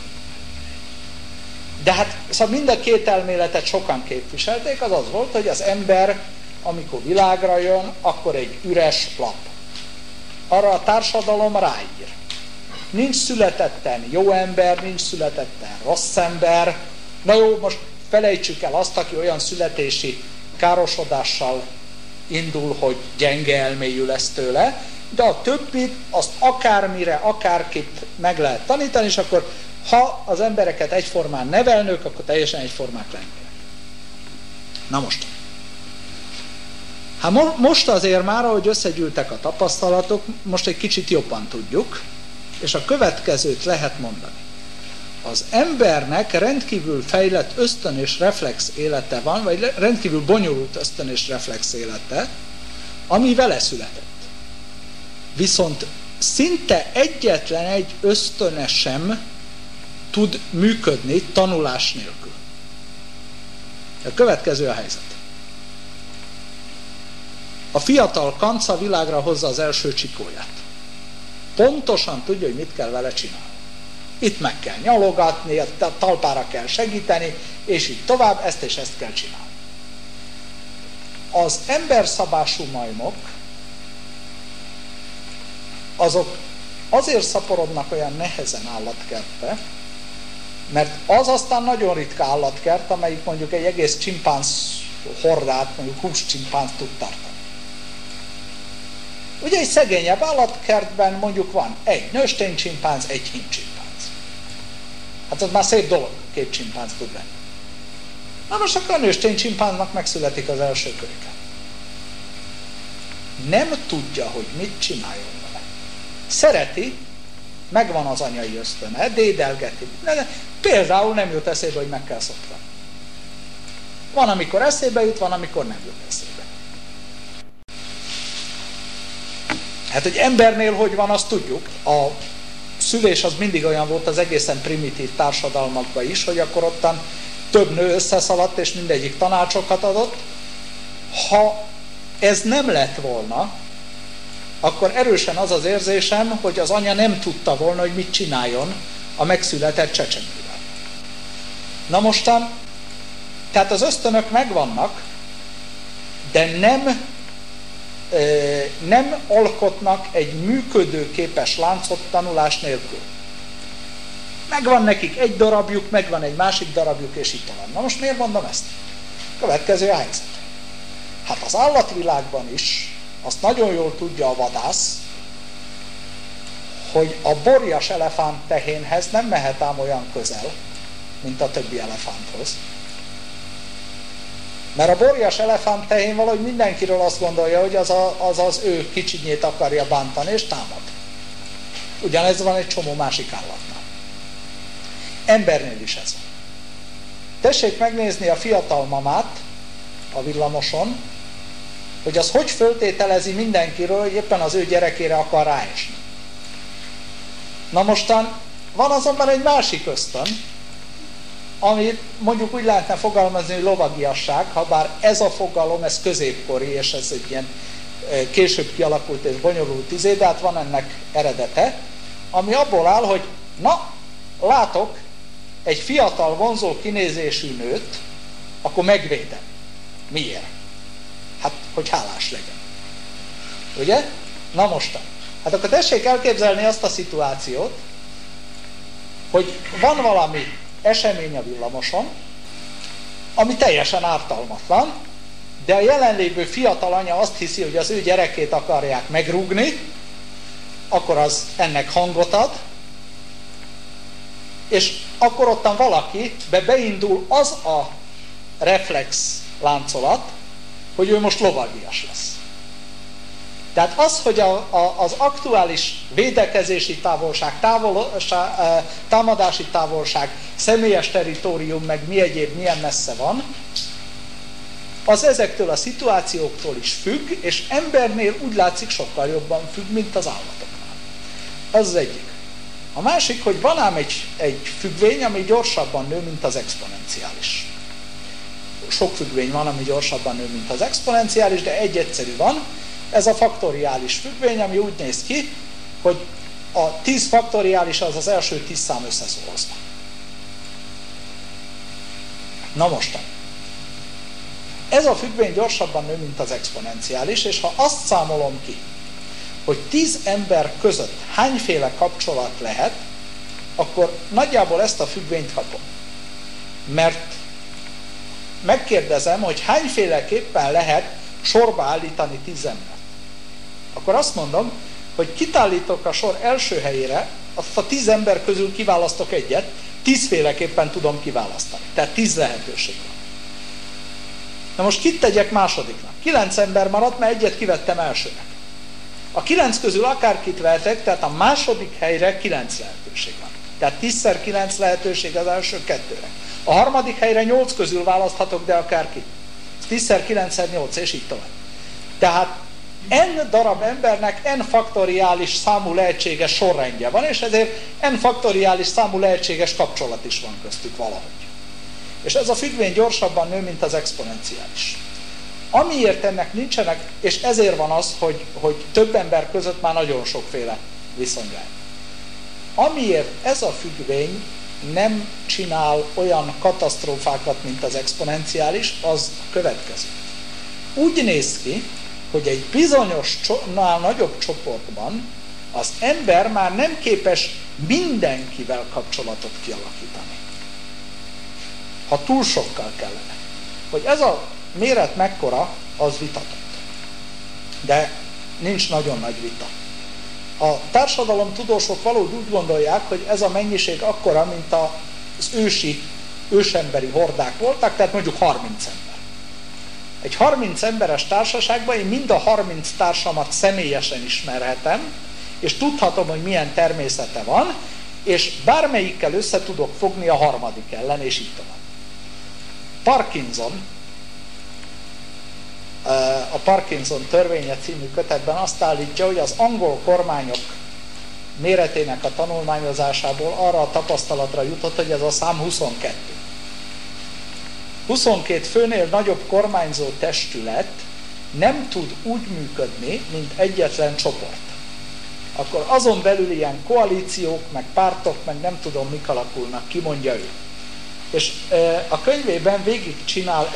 de hát szóval mind a 2 elméletet sokan képviselték, az az volt, hogy az ember, amikor világra jön, akkor egy üres lap. Arra a társadalom ráír. Nincs születetten jó ember, nincs születetten rossz ember. Na jó, most felejtsük el azt, aki olyan születési károsodással indul, hogy gyenge elméjű lesz tőle, de a többit, azt akármire, akárkit meg lehet tanítani, és akkor ha az embereket egyformán nevelnők, akkor teljesen egyformák lennének. Na most. Hát most azért már, ahogy összegyűltek a tapasztalatok, most egy kicsit jobban tudjuk, és a következőt lehet mondani. Az embernek rendkívül fejlett ösztön és reflex élete van, vagy rendkívül bonyolult ösztön és reflex élete, ami vele született. Viszont szinte egyetlen egy ösztöne sem tud működni tanulás nélkül. A következő a helyzet. A fiatal kanca világra hozza az első csikóját. Pontosan tudja, hogy mit kell vele csinálni. Itt meg kell nyalogatni, a talpára kell segíteni, és így tovább, ezt és ezt kell csinálni. Az emberszabású majmok, azok azért szaporodnak olyan nehezen állatkertbe, mert az aztán nagyon ritka állatkert, amelyik mondjuk egy egész csimpánz hordát, mondjuk 20 csimpánzt tud tartani. Ugye egy szegényebb állatkertben mondjuk van egy nőstény csimpánz, egy hím csimpánz. Hát az már szép dolog, 2 csimpánz tud lenni. Na most akkor a nőstény csimpánznak megszületik az első kölyke. Nem tudja, hogy mit csináljon vele. Szereti, megvan az anyai ösztöne, dédelgeti. De például nem jut eszébe, hogy meg kell szokni. Van, amikor eszébe jut, van, amikor nem jut eszébe. Hát, hogy embernél hogy van, azt tudjuk. A szülés az mindig olyan volt az egészen primitív társadalmakban is, hogy akkor ottan több nő összeszaladt, és mindegyik tanácsokat adott. Ha ez nem lett volna, akkor erősen az az érzésem, hogy az anya nem tudta volna, hogy mit csináljon a megszületett csecsemővel. Na mostan, tehát az ösztönök megvannak, de nem alkotnak egy működőképes láncot tanulás nélkül. Megvan nekik egy darabjuk, megvan egy másik darabjuk, és így tovább. Na most miért mondom ezt? Következő a helyzet. Hát az állatvilágban is, azt nagyon jól tudja a vadász, hogy a borjas elefánt tehénhez nem mehet ám olyan közel, mint a többi elefánthoz. Mert a borjas elefánt tehén valahogy mindenkiről azt gondolja, hogy az ő kicsinyét akarja bántani, és támad. Ugyanez van egy csomó másik állatnál. Embernél is ez van. Tessék megnézni a fiatal mamát a villamoson, hogy az hogy föltételezi mindenkiről, hogy éppen az ő gyerekére akar ráesni. Na mostan van azonban egy másik ösztön, amit mondjuk úgy lehetne fogalmazni, hogy lovagiasság, ha bár ez a fogalom, ez középkori, és ez egy ilyen később kialakult és bonyolult de hát van ennek eredete, ami abból áll, hogy na, látok egy fiatal, vonzó kinézésű nőt, akkor megvédem. Miért? Hát, hogy hálás legyen. Ugye? Na mostan. Hát akkor tessék elképzelni azt a szituációt, hogy van valami esemény a villamoson, ami teljesen ártalmatlan, de a jelenlévő fiatal anya azt hiszi, hogy az ő gyerekét akarják megrúgni, akkor az ennek hangot ad, és akkor ottan valaki beindul az a reflex láncolat, hogy ő most lovagias lesz. Tehát az, hogy az aktuális védekezési távolság, támadási távolság, személyes teritorium, meg mi egyéb milyen messze van, az ezektől a szituációktól is függ, és embernél úgy látszik sokkal jobban függ, mint az állatoknál. Ez az egyik. A másik, hogy van ám egy függvény, ami gyorsabban nő, mint az exponenciális. Sok függvény van, ami gyorsabban nő, mint az exponenciális, de egy egyszerű van. Ez a faktoriális függvény, ami úgy néz ki, hogy a 10 faktoriális az az első 10 szám összeszorozva. Na mostan. Ez a függvény gyorsabban nő, mint az exponenciális, és ha azt számolom ki, hogy 10 ember között hányféle kapcsolat lehet, akkor nagyjából ezt a függvényt kapom. Mert megkérdezem, hogy hányféleképpen lehet sorba állítani 10 embert. Akkor azt mondom, hogy kit állítok a sor első helyére, azt a 10 ember közül kiválasztok egyet, 10 féleképpen tudom kiválasztani. Tehát 10 lehetőség van. Na most kit tegyek másodiknak? 9 ember maradt, mert egyet kivettem elsőnek. A 9 közül akárkit vehetek, tehát a második helyre 9 lehetőség van. Tehát 10x9 lehetőség az első 2-re. A harmadik helyre 8 közül választhatok, de akárkit. 10x9x8, és így tovább. Tehát n darab embernek n faktoriális számú lehetséges sorrendje van, és ezért n faktoriális számú lehetséges kapcsolat is van köztük valahogy. És ez a függvény gyorsabban nő, mint az exponenciális. Amiért ennek nincsenek, és ezért van az, hogy több ember között már nagyon sokféle viszony lehet. Amiért ez a függvény nem csinál olyan katasztrófákat, mint az exponenciális, az a következő. Úgy néz ki, hogy egy bizonyosnál nagyobb csoportban az ember már nem képes mindenkivel kapcsolatot kialakítani. Ha túl sokkal kellene. Hogy ez a méret mekkora, az vitatott. De nincs nagyon nagy vita. A társadalomtudósok valahogy úgy gondolják, hogy ez a mennyiség akkora, mint az ősemberi hordák voltak, tehát mondjuk 30 ember. Egy 30 emberes társaságban én mind a 30 társamat személyesen ismerhetem, és tudhatom, hogy milyen természete van, és bármelyikkel össze tudok fogni a harmadik ellen, és így tovább. A Parkinson törvénye című kötetben azt állítja, hogy az angol kormányok méretének a tanulmányozásából arra a tapasztalatra jutott, hogy ez a szám 22. 22 főnél nagyobb kormányzó testület nem tud úgy működni, mint egyetlen csoport. Akkor azon belül ilyen koalíciók, meg pártok, meg nem tudom mik alakulnak, ki mondja ő. És a könyvében végig csinál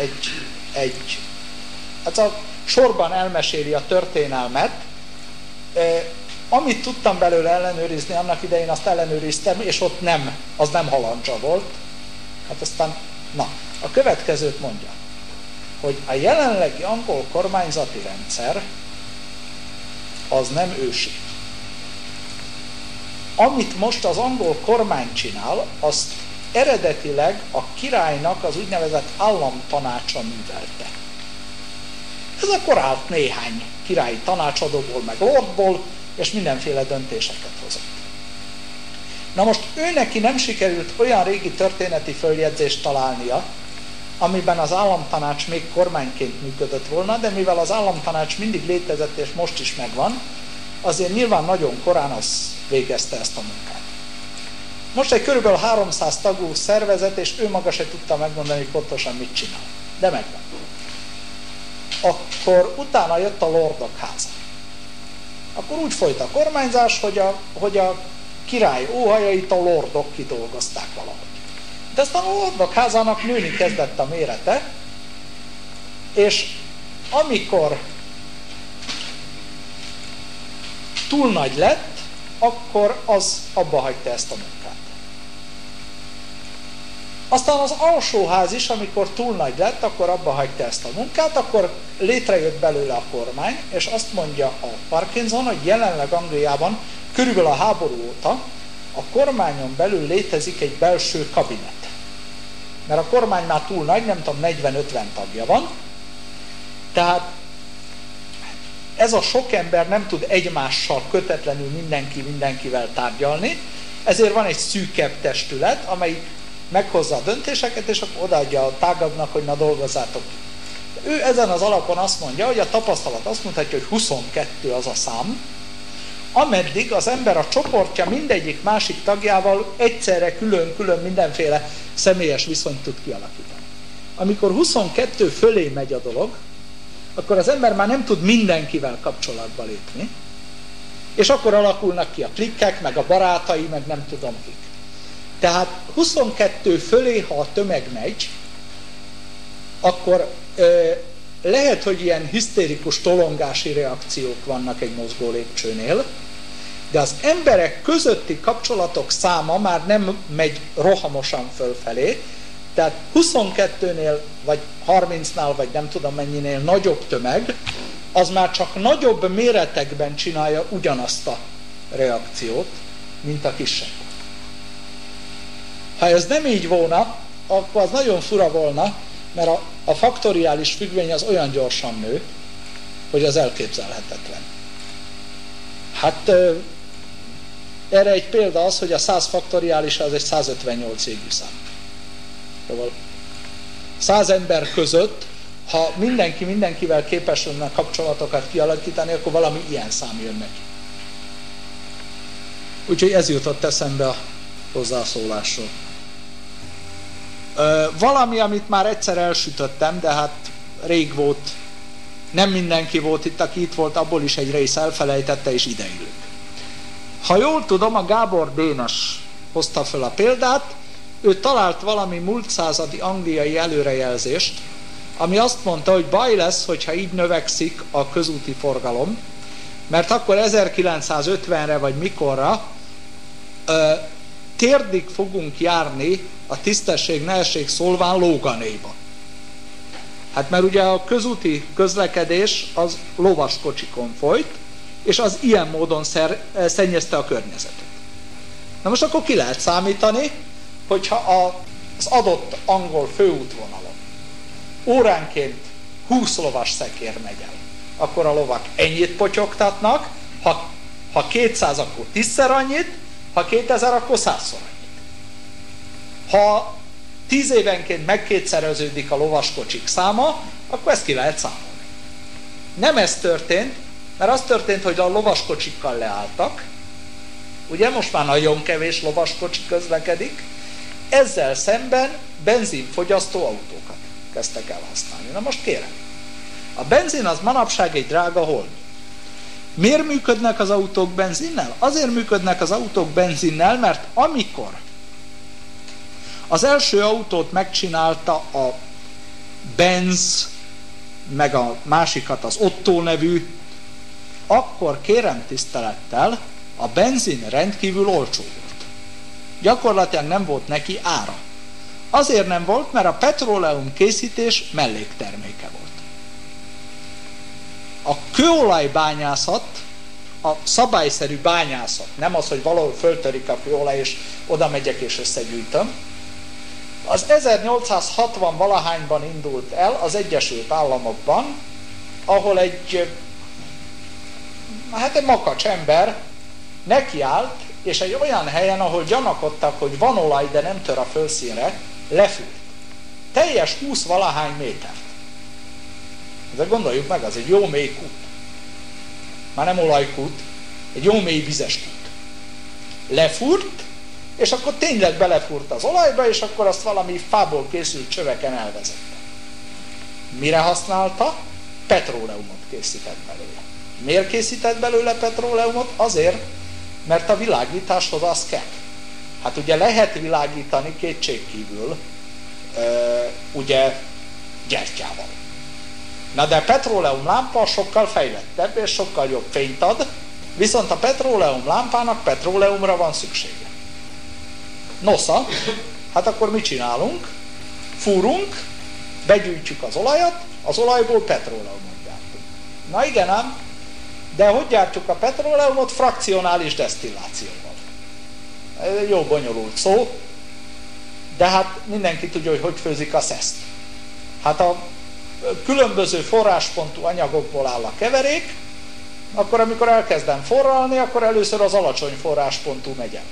hát a sorban elmeséli a történelmet. Amit tudtam belőle ellenőrizni, annak idején azt ellenőriztem, és ott az nem halandzsa volt. Hát aztán, a következőt mondja, hogy a jelenlegi angol kormányzati rendszer az nem ősi. Amit most az angol kormány csinál, azt eredetileg a királynak az úgynevezett államtanácsa művelte. Ez akkor állt néhány királyi tanácsadóból, meg lordból, és mindenféle döntéseket hozott. Na most ő neki nem sikerült olyan régi történeti följegyzést találnia, amiben az államtanács még kormányként működött volna, de mivel az államtanács mindig létezett és most is megvan, azért nyilván nagyon korán az végezte ezt a munkát. Most egy körülbelül 300 tagú szervezet, és ő maga se tudta megmondani, hogy pontosan mit csinál. De megvan. Akkor utána jött a Lordok háza. Akkor úgy folyt a kormányzás, hogy a király óhajait a lordok kidolgozták valahogy. De aztán a Lordok házának nőni kezdett a mérete, és amikor túl nagy lett, akkor az abba hagyta ezt a munkát. Aztán az alsóház is, amikor túl nagy lett, akkor abba hagyta ezt a munkát, akkor létrejött belőle a kormány, és azt mondja a Parkinson, hogy jelenleg Angliában körülbelül a háború óta a kormányon belül létezik egy belső kabinet. Mert a kormány már túl nagy, nem tudom, 40-50 tagja van, tehát ez a sok ember nem tud egymással kötetlenül mindenkivel tárgyalni, ezért van egy szűkebb testület, amelyik meghozza a döntéseket, és akkor odaadja a tágabbnak, hogy na dolgozzátok ki. Ő ezen az alapon azt mondja, hogy a tapasztalat azt mutatja, hogy 22 az a szám, ameddig az ember a csoportja mindegyik másik tagjával egyszerre külön-külön mindenféle személyes viszonyt tud kialakítani. Amikor 22 fölé megy a dolog, akkor az ember már nem tud mindenkivel kapcsolatba lépni, és akkor alakulnak ki a klikkek, meg a barátai, meg nem tudom kik. Tehát 22 fölé, ha a tömeg megy, akkor lehet, hogy ilyen hisztérikus tolongási reakciók vannak egy mozgó lépcsőnél, de az emberek közötti kapcsolatok száma már nem megy rohamosan fölfelé, tehát 22-nél, vagy 30-nál, vagy nem tudom mennyinél nagyobb tömeg, az már csak nagyobb méretekben csinálja ugyanazt a reakciót, mint a kisebb. Ha ez nem így volna, akkor az nagyon fura volna, mert a faktoriális függvény az olyan gyorsan nő, hogy az elképzelhetetlen. Hát erre egy példa az, hogy a 100 faktoriális az egy 158 jegyű szám. 100 ember között, ha mindenki mindenkivel képes lenne kapcsolatokat kialakítani, akkor valami ilyen szám jön neki. Úgyhogy ez jutott eszembe a hozzászólásról. Valami, amit már egyszer elsütöttem, de hát rég volt, nem mindenki volt itt, aki itt volt, abból is egy rész elfelejtette, és ideillük. Ha jól tudom, a Gábor Dénes hozta föl a példát, ő talált valami múlt századi angliai előrejelzést, ami azt mondta, hogy baj lesz, hogyha így növekszik a közúti forgalom, mert akkor 1950-re vagy mikorra térdig fogunk járni a tisztesség nehesség szólván lóganéba. Hát mert ugye a közúti közlekedés az lovaskocsikon folyt, és az ilyen módon szennyezte a környezetet. Na most akkor ki lehet számítani, hogyha az adott angol főútvonalon óránként 20 lovas szekér megy el, akkor a lovak ennyit potyogtatnak, ha 200, akkor 10-szer annyit, ha 2000, akkor 100-szor annyit. Ha 10 évenként megkétszereződik a lovaskocsik száma, akkor ezt ki lehet számolni. Nem ez történt, mert az történt, hogy a lovaskocsikkal leálltak, ugye most már nagyon kevés lovaskocsi közlekedik, ezzel szemben benzinfogyasztó autókat kezdtek el használni. Na most kérem, a benzin az manapság egy drága holmi. Miért működnek az autók benzinnel? Azért működnek az autók benzinnel, mert amikor az első autót megcsinálta a Benz, meg a másikat az Otto nevű, akkor kérem tisztelettel, a benzin rendkívül olcsó volt. Gyakorlatilag nem volt neki ára. Azért nem volt, mert a petróleum készítés mellékterméke volt. A kőolajbányászat, a szabályszerű bányászat, nem az, hogy valahol föltörik a kőolaj, és oda megyek és összegyűjtöm, az 1860 valahányban indult el az Egyesült Államokban, ahol egy makacs ember nekiállt és egy olyan helyen, ahol gyanakodtak, hogy van olaj, de nem tör a földszínre, lefúrt. Teljes 20-valahány métert. Ezzel gondoljuk meg, az egy jó mély kút. Már nem olajkút, egy jó mély vizes kút. Lefúrt, és akkor tényleg belefúrt az olajba, és akkor azt valami fából készült csöveken elvezette. Mire használta? Petróleumot készített belőle. Miért készített belőle petróleumot? Azért, mert a világításhoz az kell. Hát ugye lehet világítani kétségkívül, ugye gyertyával. Na de a petróleum lámpa sokkal fejlettebb és sokkal jobb fényt ad, viszont a petróleum lámpának petróleumra van szüksége. Nosza, hát akkor mit csinálunk? Fúrunk, begyűjtjük az olajat, az olajból petróleumot gyártunk. Na igen ám, de hogy gyártjuk a petróleumot? Frakcionális desztillációval. Ez egy jó bonyolult szó, de hát mindenki tudja, hogy főzik a szeszt. Hát a különböző forráspontú anyagokból áll a keverék, akkor amikor elkezdem forralni, akkor először az alacsony forráspontú megy el.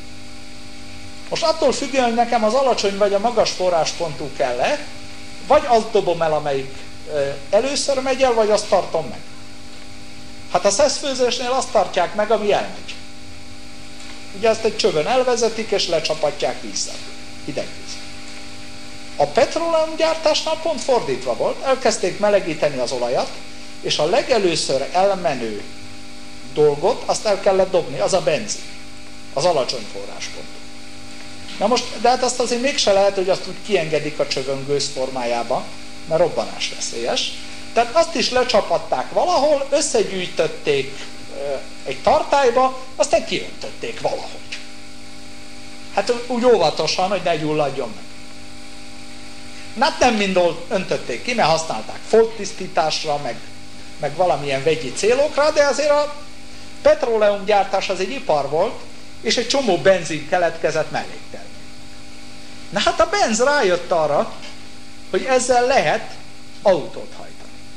Most attól függően, hogy nekem az alacsony vagy a magas forráspontú kell-e, vagy azt dobom el, amelyik először megy el, vagy azt tartom meg. Hát a szeszfőzésnél azt tartják meg, ami elmegy. Ugye ezt egy csövön elvezetik, és lecsapatják vízzel. Hideg víz. A petróleumgyártásnál pont fordítva volt, elkezdték melegíteni az olajat, és a legelőször elmenő dolgot, azt el kellett dobni, az a benzin, az alacsony forráspont. Na most, de hát azt azért mégse lehet, hogy azt úgy kiengedik a csövön gőz formájába, mert robbanás veszélyes. Tehát azt is lecsapatták valahol, összegyűjtötték egy tartályba, aztán kiöntötték valahogy. Hát úgy óvatosan, hogy ne gyulladjon meg. Hát nem mind öntötték ki, mert használták folttisztításra, meg valamilyen vegyi célokra, de azért a petróleumgyártás az egy ipar volt, és egy csomó benzin keletkezett melléktermék. Na hát a benz rájött arra, hogy ezzel lehet autót hajtani.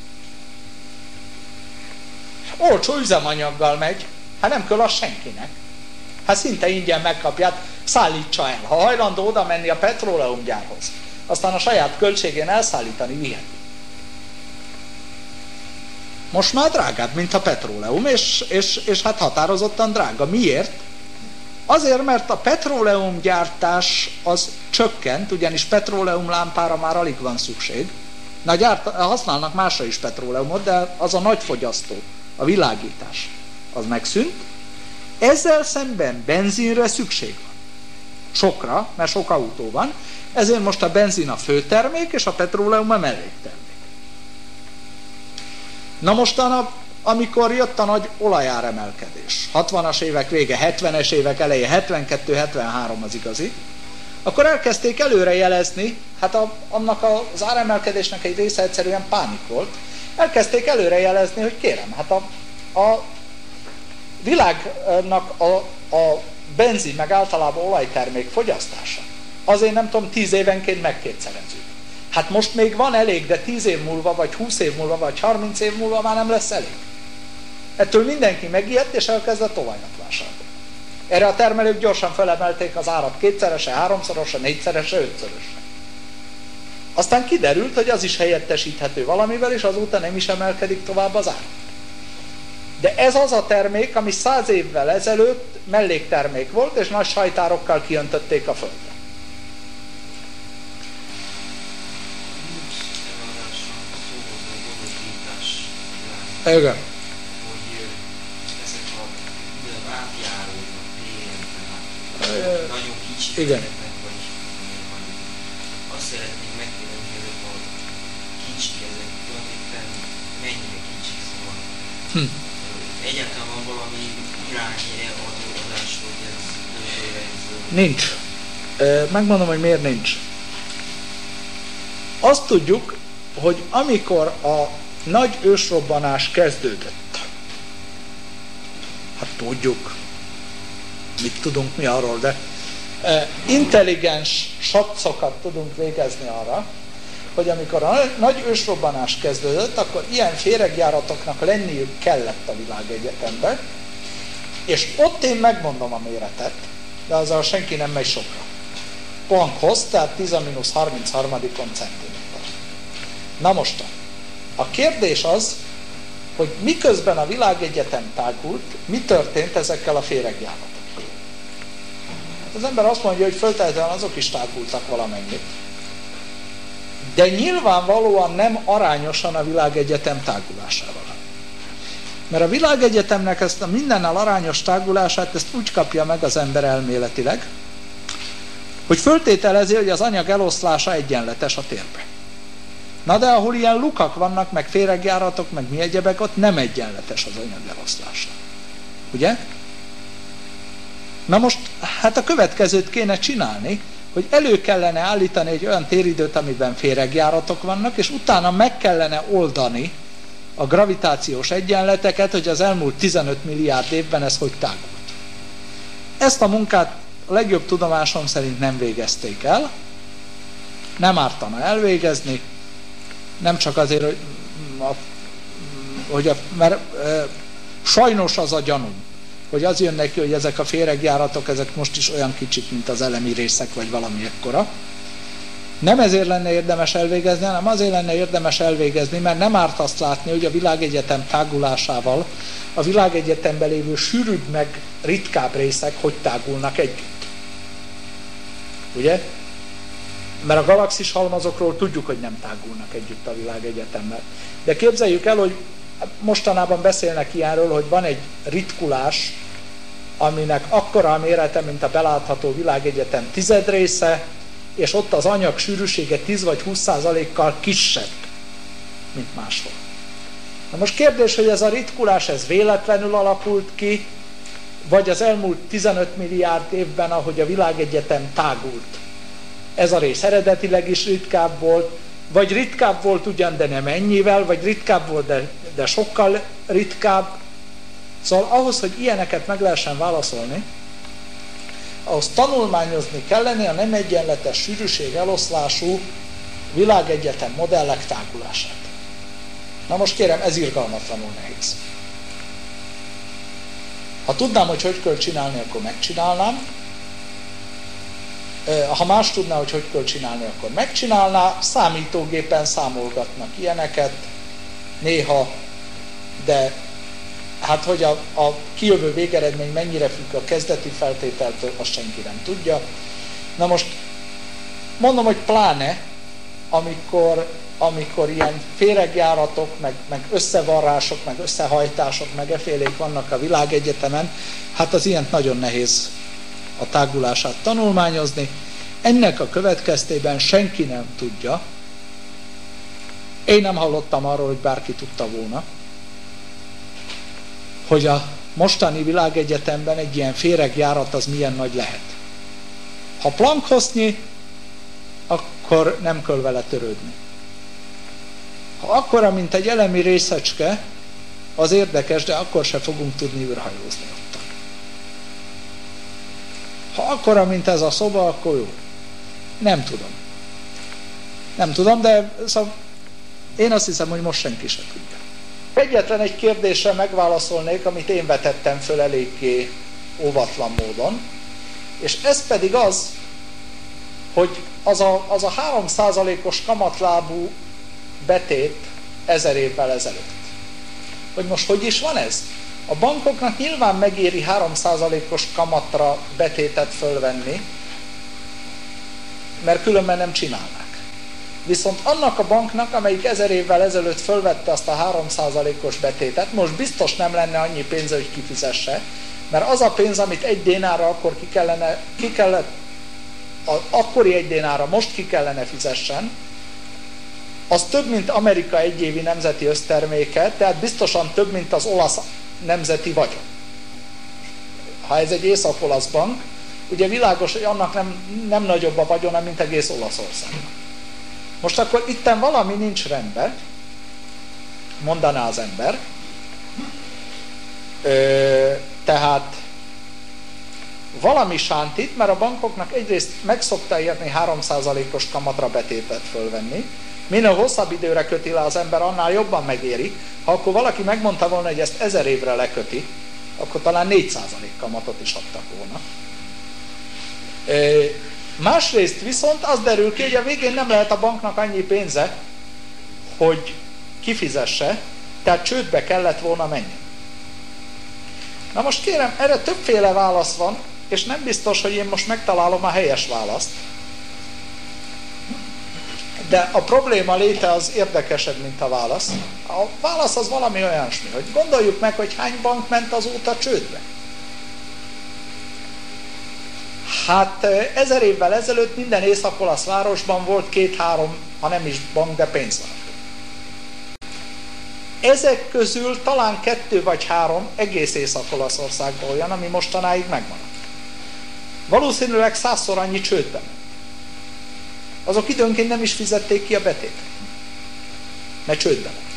Olcsó üzemanyaggal megy, hát nem kell az senkinek. Hát szinte ingyen megkapják, szállítsa el. Ha hajlandó oda menni a petróleumgyárhoz, aztán a saját költségén elszállítani, viheti. Most már drágább, mint a petróleum, és hát határozottan drága. Miért? Azért, mert a petróleumgyártás az csökkent, ugyanis petróleumlámpára már alig van szükség. Használnak másra is petróleumot, de az a nagy fogyasztó, a világítás, az megszűnt. Ezzel szemben benzinre szükség van. Sokra, mert sok autó van, ezért most a benzin a főtermék, és a petróleum a melléktermék. Na mostan, amikor jött a nagy olajáremelkedés, 60-as évek vége, 70-es évek eleje, 72-73 az igazi, akkor elkezdték előrejelezni, hát annak az áremelkedésnek egy része egyszerűen pánik volt, elkezdték előrejelezni, hogy kérem, hát a világnak a benzin, meg általában olajtermék fogyasztása, azért nem tudom, 10 évenként megkétszereződik. Hát most még van elég, de 10 év múlva, vagy 20 év múlva, vagy 30 év múlva már nem lesz elég. Ettől mindenki megijedt, és elkezdett olajat vásárolni. Erre a termelők gyorsan felemelték az árat 2-szerese, 3-szorosa, 4-szerese, 5-szöröse. Aztán kiderült, hogy az is helyettesíthető valamivel, és azóta nem is emelkedik tovább az ár. De ez az a termék, ami 100 évvel ezelőtt melléktermék volt, és nagy sajtárokkal kiöntötték a földre. Igen. Hogy ezek a átjárók, nagyon kicsi területek, vagy azt szeretnénk megkérdezni, hogy ezek a kicsi, ezek tulajdonképpen mennyire kicsi, szóval egyáltalán van valami irányadás, hogy ez nincs. Megmondom, hogy miért nincs. Azt tudjuk, hogy amikor a nagy ősrobbanás kezdődött. Hát tudjuk, mit tudunk mi arról, de intelligens satszokat tudunk végezni arra, hogy amikor a nagy ősrobbanás kezdődött, akkor ilyen féregjáratoknak lenniük kellett a világegyetemben, És ott én megmondom a méretet, de azzal senki nem megy sokra. Planckhoz, tehát 10-33 centiméter. Na most, a kérdés az, hogy miközben a világegyetem tágult, mi történt ezekkel a féregjáratokkal. Az ember azt mondja, hogy föltétlenül azok is tágultak valamennyit, de nyilvánvalóan nem arányosan a világegyetem tágulásával. Mert a világegyetemnek ezt a mindennel arányos tágulását ezt úgy kapja meg az ember elméletileg, hogy föltételezi, hogy az anyag eloszlása egyenletes a térbe. Na de ahol ilyen lukak vannak, meg féregjáratok, meg mi egyebek, ott nem egyenletes az anyag eloszlása. Ugye? Na most, hát a következőt kéne csinálni, hogy elő kellene állítani egy olyan téridőt, amiben féregjáratok vannak, és utána meg kellene oldani a gravitációs egyenleteket, hogy az elmúlt 15 milliárd évben ez hogy tágult. Ezt a munkát a legjobb tudomásom szerint nem végezték el, nem ártana elvégezni, nem csak azért, mert sajnos az a gyanúm, hogy az jön neki, hogy ezek a féregjáratok, ezek most is olyan kicsik, mint az elemi részek, vagy valami ekkora. Nem ezért lenne érdemes elvégezni, hanem azért lenne érdemes elvégezni, mert nem árt azt látni, hogy a világegyetem tágulásával a világegyetemben lévő sűrűbb meg ritkább részek hogy tágulnak együtt. Ugye? Mert a galaxis halmazokról tudjuk, hogy nem tágulnak együtt a világegyetemmel. De képzeljük el, hogy mostanában beszélnek ilyenről, hogy van egy ritkulás, aminek akkora a mérete, mint a belátható világegyetem tizedrésze, és ott az anyag sűrűsége 10 vagy 20%-kal kisebb, mint máshol. Na most kérdés, hogy ez a ritkulás, ez véletlenül alakult ki, vagy az elmúlt 15 milliárd évben, ahogy a világegyetem tágult. Ez a rész eredetileg is ritkább volt, vagy ritkább volt ugyan, de nem ennyivel, vagy ritkább volt, de sokkal ritkább. Szóval ahhoz, hogy ilyeneket meg lehessen válaszolni, ahhoz tanulmányozni kellene a nem egyenletes sűrűség eloszlású világegyetem modellek tágulását. Na most kérem, ez irgalmatlanul nehéz. Ha tudnám, hogy kell csinálni, akkor megcsinálnám. Ha más tudná, hogy kell csinálni, akkor megcsinálná. Számítógépen számolgatnak ilyeneket néha, de hát, hogy a kijövő végeredmény mennyire függ a kezdeti feltételtől, azt senki nem tudja. Na most mondom, hogy pláne, amikor ilyen féregjáratok, meg összevarrások, meg összehajtások, meg efélék vannak a világegyetemen, hát az ilyent nagyon nehéz a tágulását tanulmányozni. Ennek a következtében senki nem tudja. Én nem hallottam arról, hogy bárki tudta volna, hogy a mostani világegyetemben egy ilyen féregjárat az milyen nagy lehet. Ha Planckhossznyi, akkor nem kell vele törődni. Ha akkora, mint egy elemi részecske, az érdekes, de akkor se fogunk tudni űrhajózni ott. Ha akkora, mint ez a szoba, akkor jó. Nem tudom. Nem tudom, de szóval én azt hiszem, hogy most senki se tudja. Egyetlen egy kérdésre megválaszolnék, amit én vetettem föl eléggé óvatlan módon, és ez pedig az, hogy az a 3%-os kamatlábú betét 1000 évvel ezelőtt. Hogy most hogy is van ez? A bankoknak nyilván megéri 3%-os kamatra betétet fölvenni, mert különben nem csinálnák. Viszont annak a banknak, amelyik 1000 évvel ezelőtt fölvette azt a 3%-os betétet, most biztos nem lenne annyi pénze, hogy kifizesse, mert az a pénz, amit egy dénára akkor akkori egy dénára most ki kellene fizessen, az több, mint Amerika egyévi nemzeti összterméke, tehát biztosan több, mint az olasz nemzeti vagyon. Ha ez egy észak-olasz bank, ugye világos, hogy annak nem nagyobb a vagyona, mint egész Olaszország. Most akkor itten valami nincs rendben, mondaná az ember, tehát valami sántít, mert a bankoknak egyrészt meg szokta érni 3%-os kamatra betétet fölvenni, minél hosszabb időre köti le az ember, annál jobban megéri. Ha akkor valaki megmondta volna, hogy ezt 1000 évre leköti, akkor talán 4% kamatot is adtak volna. Másrészt viszont az derül ki, hogy a végén nem lehet a banknak annyi pénze, hogy kifizesse, tehát csődbe kellett volna menni. Na most kérem, erre többféle válasz van, és nem biztos, hogy én most megtalálom a helyes választ. De a probléma léte az érdekesebb, mint a válasz. A válasz az valami olyasmi, hogy gondoljuk meg, hogy hány bank ment azóta csődbe. Hát 1000 évvel ezelőtt minden észak-olasz városban volt 2-3, ha nem is bank, de pénzláró. Ezek közül talán 2 vagy 3 egész Észak-Olaszországban olyan, ami mostanáig megmaradt. Valószínűleg 100-szor annyi csődben. Azok időnként nem is fizették ki a betétet, mert csődben lett.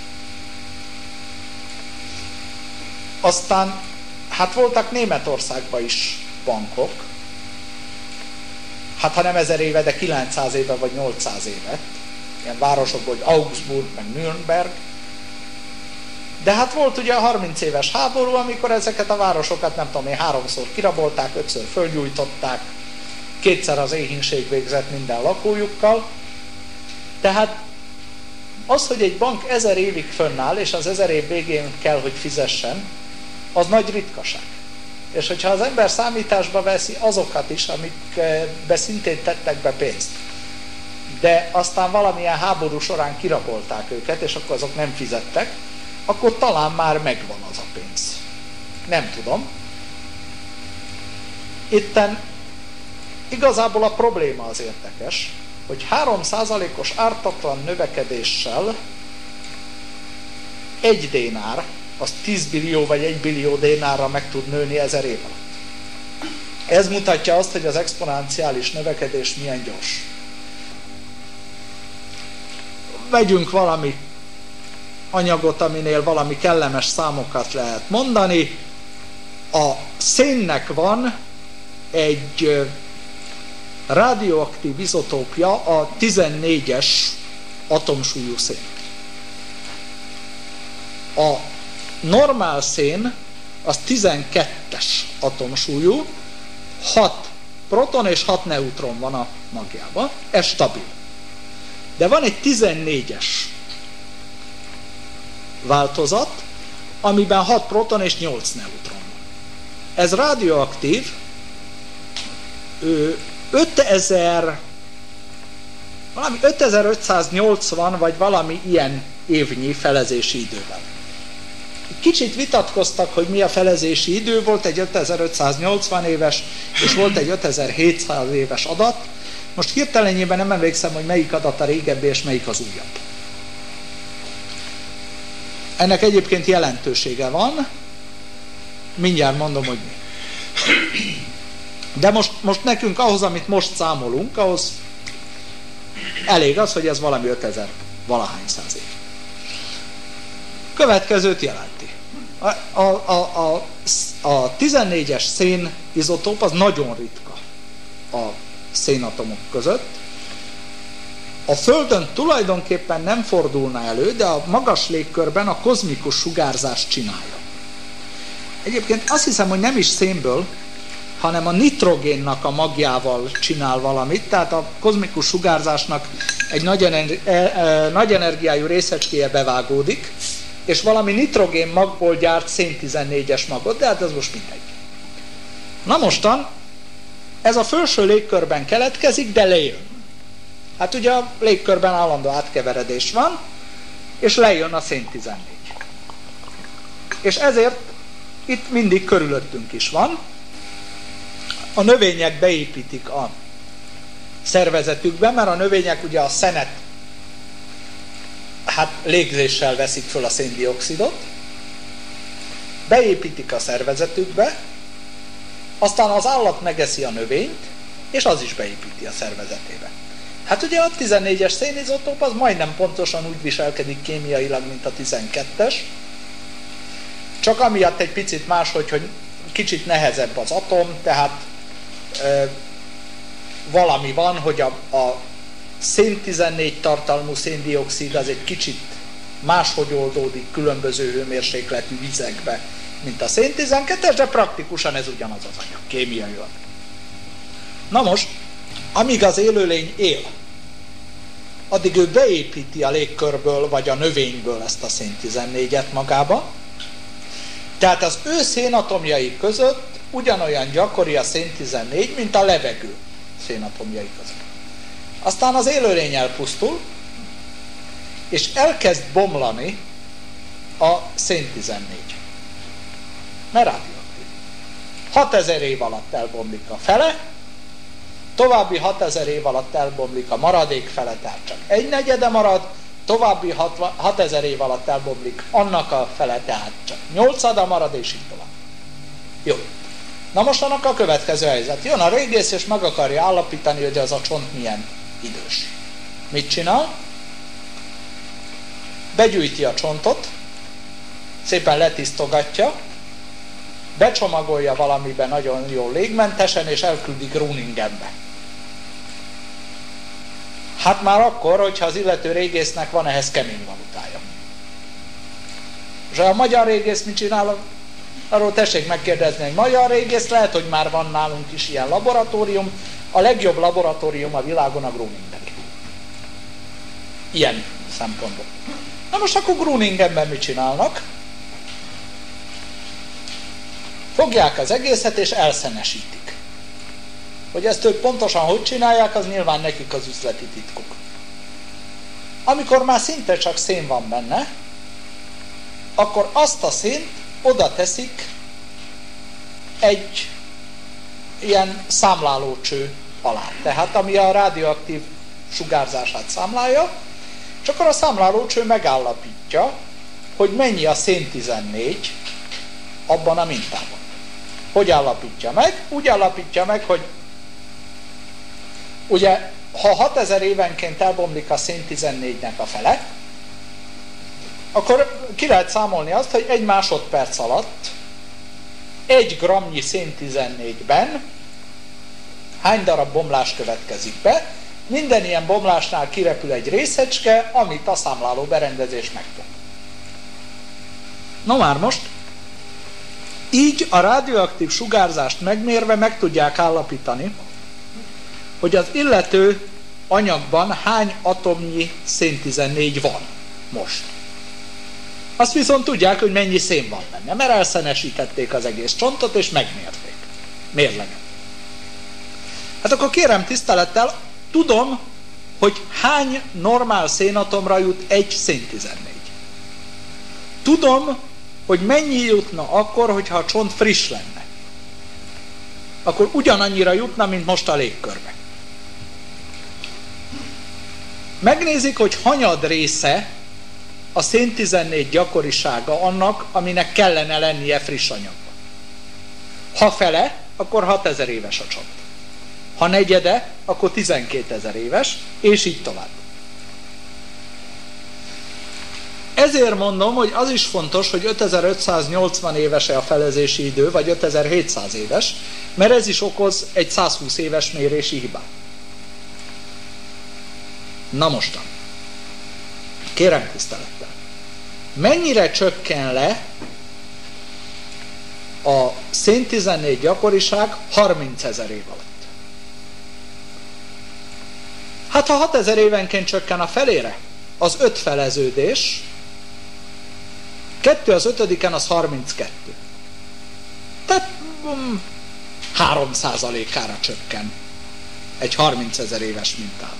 Aztán, hát voltak Németországban is bankok, hát ha nem 1000 éve, de 900 éve vagy 800 éve, ilyen városokban, hogy Augsburg, meg Nürnberg. De hát volt ugye a 30 éves háború, amikor ezeket a városokat, nem tudom én, 3-szor kirabolták, 5-ször fölgyújtották, 2-szer az éhínség végzett minden lakójukkal. Tehát az, hogy egy bank 1000 évig fönnáll, és az 1000 év végén kell, hogy fizessen, az nagy ritkaság. És hogyha az ember számításba veszi azokat is, amikbe szintén tettek be pénzt, de aztán valamilyen háború során kirabolták őket, és akkor azok nem fizettek, akkor talán már megvan az a pénz. Nem tudom. Itten igazából a probléma az érdekes, hogy 3%-os ártatlan növekedéssel 1 dénár, az 10 billió vagy 1 billió dénárra meg tud nőni 1000 év alatt. Ez mutatja azt, hogy az exponenciális növekedés milyen gyors. Vegyünk valami anyagot, aminél valami kellemes számokat lehet mondani. A szénnek van egy radioaktív izotópja, a 14-es atomsúlyú szén. A normál szén az 12-es atomsúlyú, 6 proton és 6 neutron van a magjában, ez stabil. De van egy 14-es változat, amiben 6 proton és 8 neutron van. Ez radioaktív, 5580 vagy valami ilyen évnyi felezési idővel. Kicsit vitatkoztak, hogy mi a felezési idő, volt egy 5580 éves, és volt egy 5700 éves adat. Most hirtelenjében nem emlékszem, hogy melyik adat a régebbi, és melyik az újabb. Ennek egyébként jelentősége van, mindjárt mondom, hogy mi. De most nekünk ahhoz, amit most számolunk, ahhoz elég az, hogy ez valami 5000 valahány száz év. Következőt jelenti. A 14-es szén izotóp az nagyon ritka a szénatomok között. A Földön tulajdonképpen nem fordulna elő, de a magas légkörben a kozmikus sugárzást csinálja. Egyébként azt hiszem, hogy nem is szénből, hanem a nitrogénnak a magjával csinál valamit, tehát a kozmikus sugárzásnak egy nagy energiájú részecskéje bevágódik, és valami nitrogén magból gyárt szén-14-es magot, de hát ez most mindegy. Na mostan, ez a felső légkörben keletkezik, de lejön. Hát ugye a légkörben állandó átkeveredés van, és lejön a szén-14. És ezért itt mindig körülöttünk is van. A növények beépítik a szervezetükbe, mert a növények ugye a szenet légzéssel veszik föl a széndioxidot, beépítik a szervezetükbe, aztán az állat megeszi a növényt, és az is beépíti a szervezetébe. Hát ugye a 14-es szénizotóp az majdnem pontosan úgy viselkedik kémiailag, mint a 12-es, csak amiatt egy picit más, hogy kicsit nehezebb az atom, tehát valami van, hogy a szén-14 tartalmú széndioxid az egy kicsit máshogy oldódik különböző hőmérsékletű vizekbe, mint a szén 12-es, de praktikusan ez ugyanaz az anyag, kémiailag. Na most, amíg az élőlény él, addig ő beépíti a légkörből vagy a növényből ezt a szén 14-et magába, tehát az ő szénatomjai között ugyanolyan gyakori a szén 14, mint a levegő szénatomjai között. Aztán az élőlény elpusztul, és elkezd bomlani a szén 14. Mert radioaktív. 6000 év alatt elbomlik a fele, további 6000 év alatt elbomlik a maradék fele, tehát csak 1/4 marad, további 6000 év alatt elbomlik annak a fele, tehát csak 8/8 marad, és így tovább. Jó. Na most annak a következő helyzet. Jön a régész, és meg akarja állapítani, hogy az a csont milyen idős. Mit csinál? Begyűjti a csontot, szépen letisztogatja, becsomagolja valamiben nagyon jól légmentesen, és elküldi Groningenbe. Hát már akkor, hogyha az illető régésznek van ehhez kemény valutája. És a magyar régész mit csinál? Arról tessék megkérdezni egy magyar régész, lehet, hogy már van nálunk is ilyen laboratórium. A legjobb laboratórium a világon a Groningeni. Ilyen szempontból. Na most akkor Groningenben mit csinálnak? Fogják az egészet és elszenesítik. Hogy ezt ők pontosan hogy csinálják, az nyilván nekik az üzleti titkuk. Amikor már szinte csak szén van benne, akkor azt a szént oda teszik egy ilyen számlálócső alá. Tehát ami a radioaktív sugárzását számlálja, és akkor a számlálócső megállapítja, hogy mennyi a szén 14 abban a mintában. Hogy állapítja meg? Úgy állapítja meg, hogy ugye, ha 6000 évenként elbomlik a szén 14-nek a fele, akkor ki lehet számolni azt, hogy 1 másodperc alatt 1 grammnyi szén 14-ben hány darab bomlás következik be. Minden ilyen bomlásnál kirepül egy részecske, amit a számláló berendezés megfog. Na már most, így a radioaktív sugárzást megmérve meg tudják állapítani, hogy az illető anyagban hány atomnyi szén 14 van most. Azt viszont tudják, hogy mennyi szén van benne, mert elszenesítették az egész csontot, és megmérték. Mérlegen. Hát akkor kérem tisztelettel, tudom, hogy hány normál szénatomra jut egy szén 14. Tudom, hogy mennyi jutna akkor, hogyha a csont friss lenne. Akkor ugyanannyira jutna, mint most a légkörbe. Megnézik, hogy hanyad része a szén 14 gyakorisága annak, aminek kellene lennie friss anyagban. Ha fele, akkor 6000 éves a csont. Ha negyede, akkor 12 000 éves, és így tovább. Ezért mondom, hogy az is fontos, hogy 5580 éves-e a felezési idő, vagy 5700 éves, mert ez is okoz egy 120 éves mérési hibát. Na mostan, kérem tisztelettel, mennyire csökken le a szén 14 gyakoriság 30 000 év alatt? Hát ha 6000 évenként csökken a felére, az 5 feleződés, 2 az 5-en az 32. Tehát 3%-ára csökken egy 30 000 éves mintában.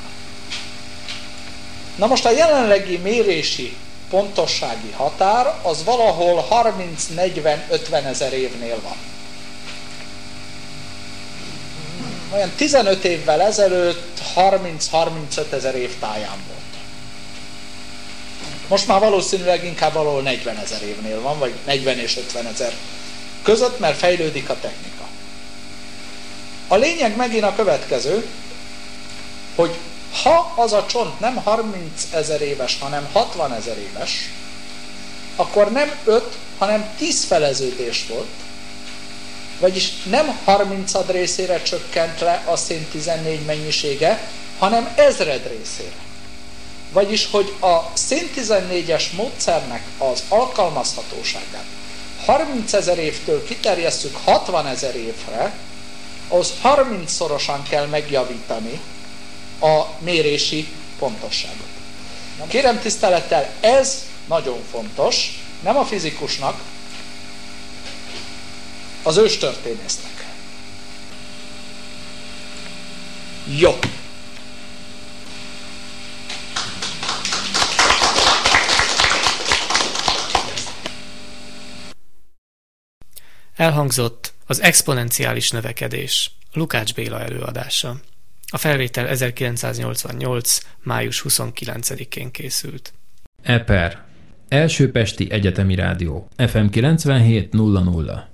Na most a jelenlegi mérési pontossági határ az valahol 30-40-50 000 évnél van. Olyan 15 évvel ezelőtt 30-35 000 év táján volt. Most már valószínűleg inkább valahol 40 000 évnél van, vagy 40 és 50 000 között, mert fejlődik a technika. A lényeg megint a következő, hogy ha az a csont nem 30 000 éves, hanem 60 000 éves, akkor nem 5, hanem 10 feleződés volt, vagyis nem 30 részére csökkent le a szén 14 mennyisége, hanem 1000 részére. Vagyis, hogy a szén 14-es módszernek az alkalmazhatóságát 30 000 évtől kiterjesszük 60 000 évre, ahhoz 30-szorosan kell megjavítani a mérési pontosságot. Kérem tisztelettel, ez nagyon fontos, nem a fizikusnak, az őstörténésznek. Jó. Elhangzott az exponenciális növekedés, Lukács Béla előadása. A felvétel 1988. május 29-én készült. EPER. Első Pesti Egyetemi Rádió. FM 97.00.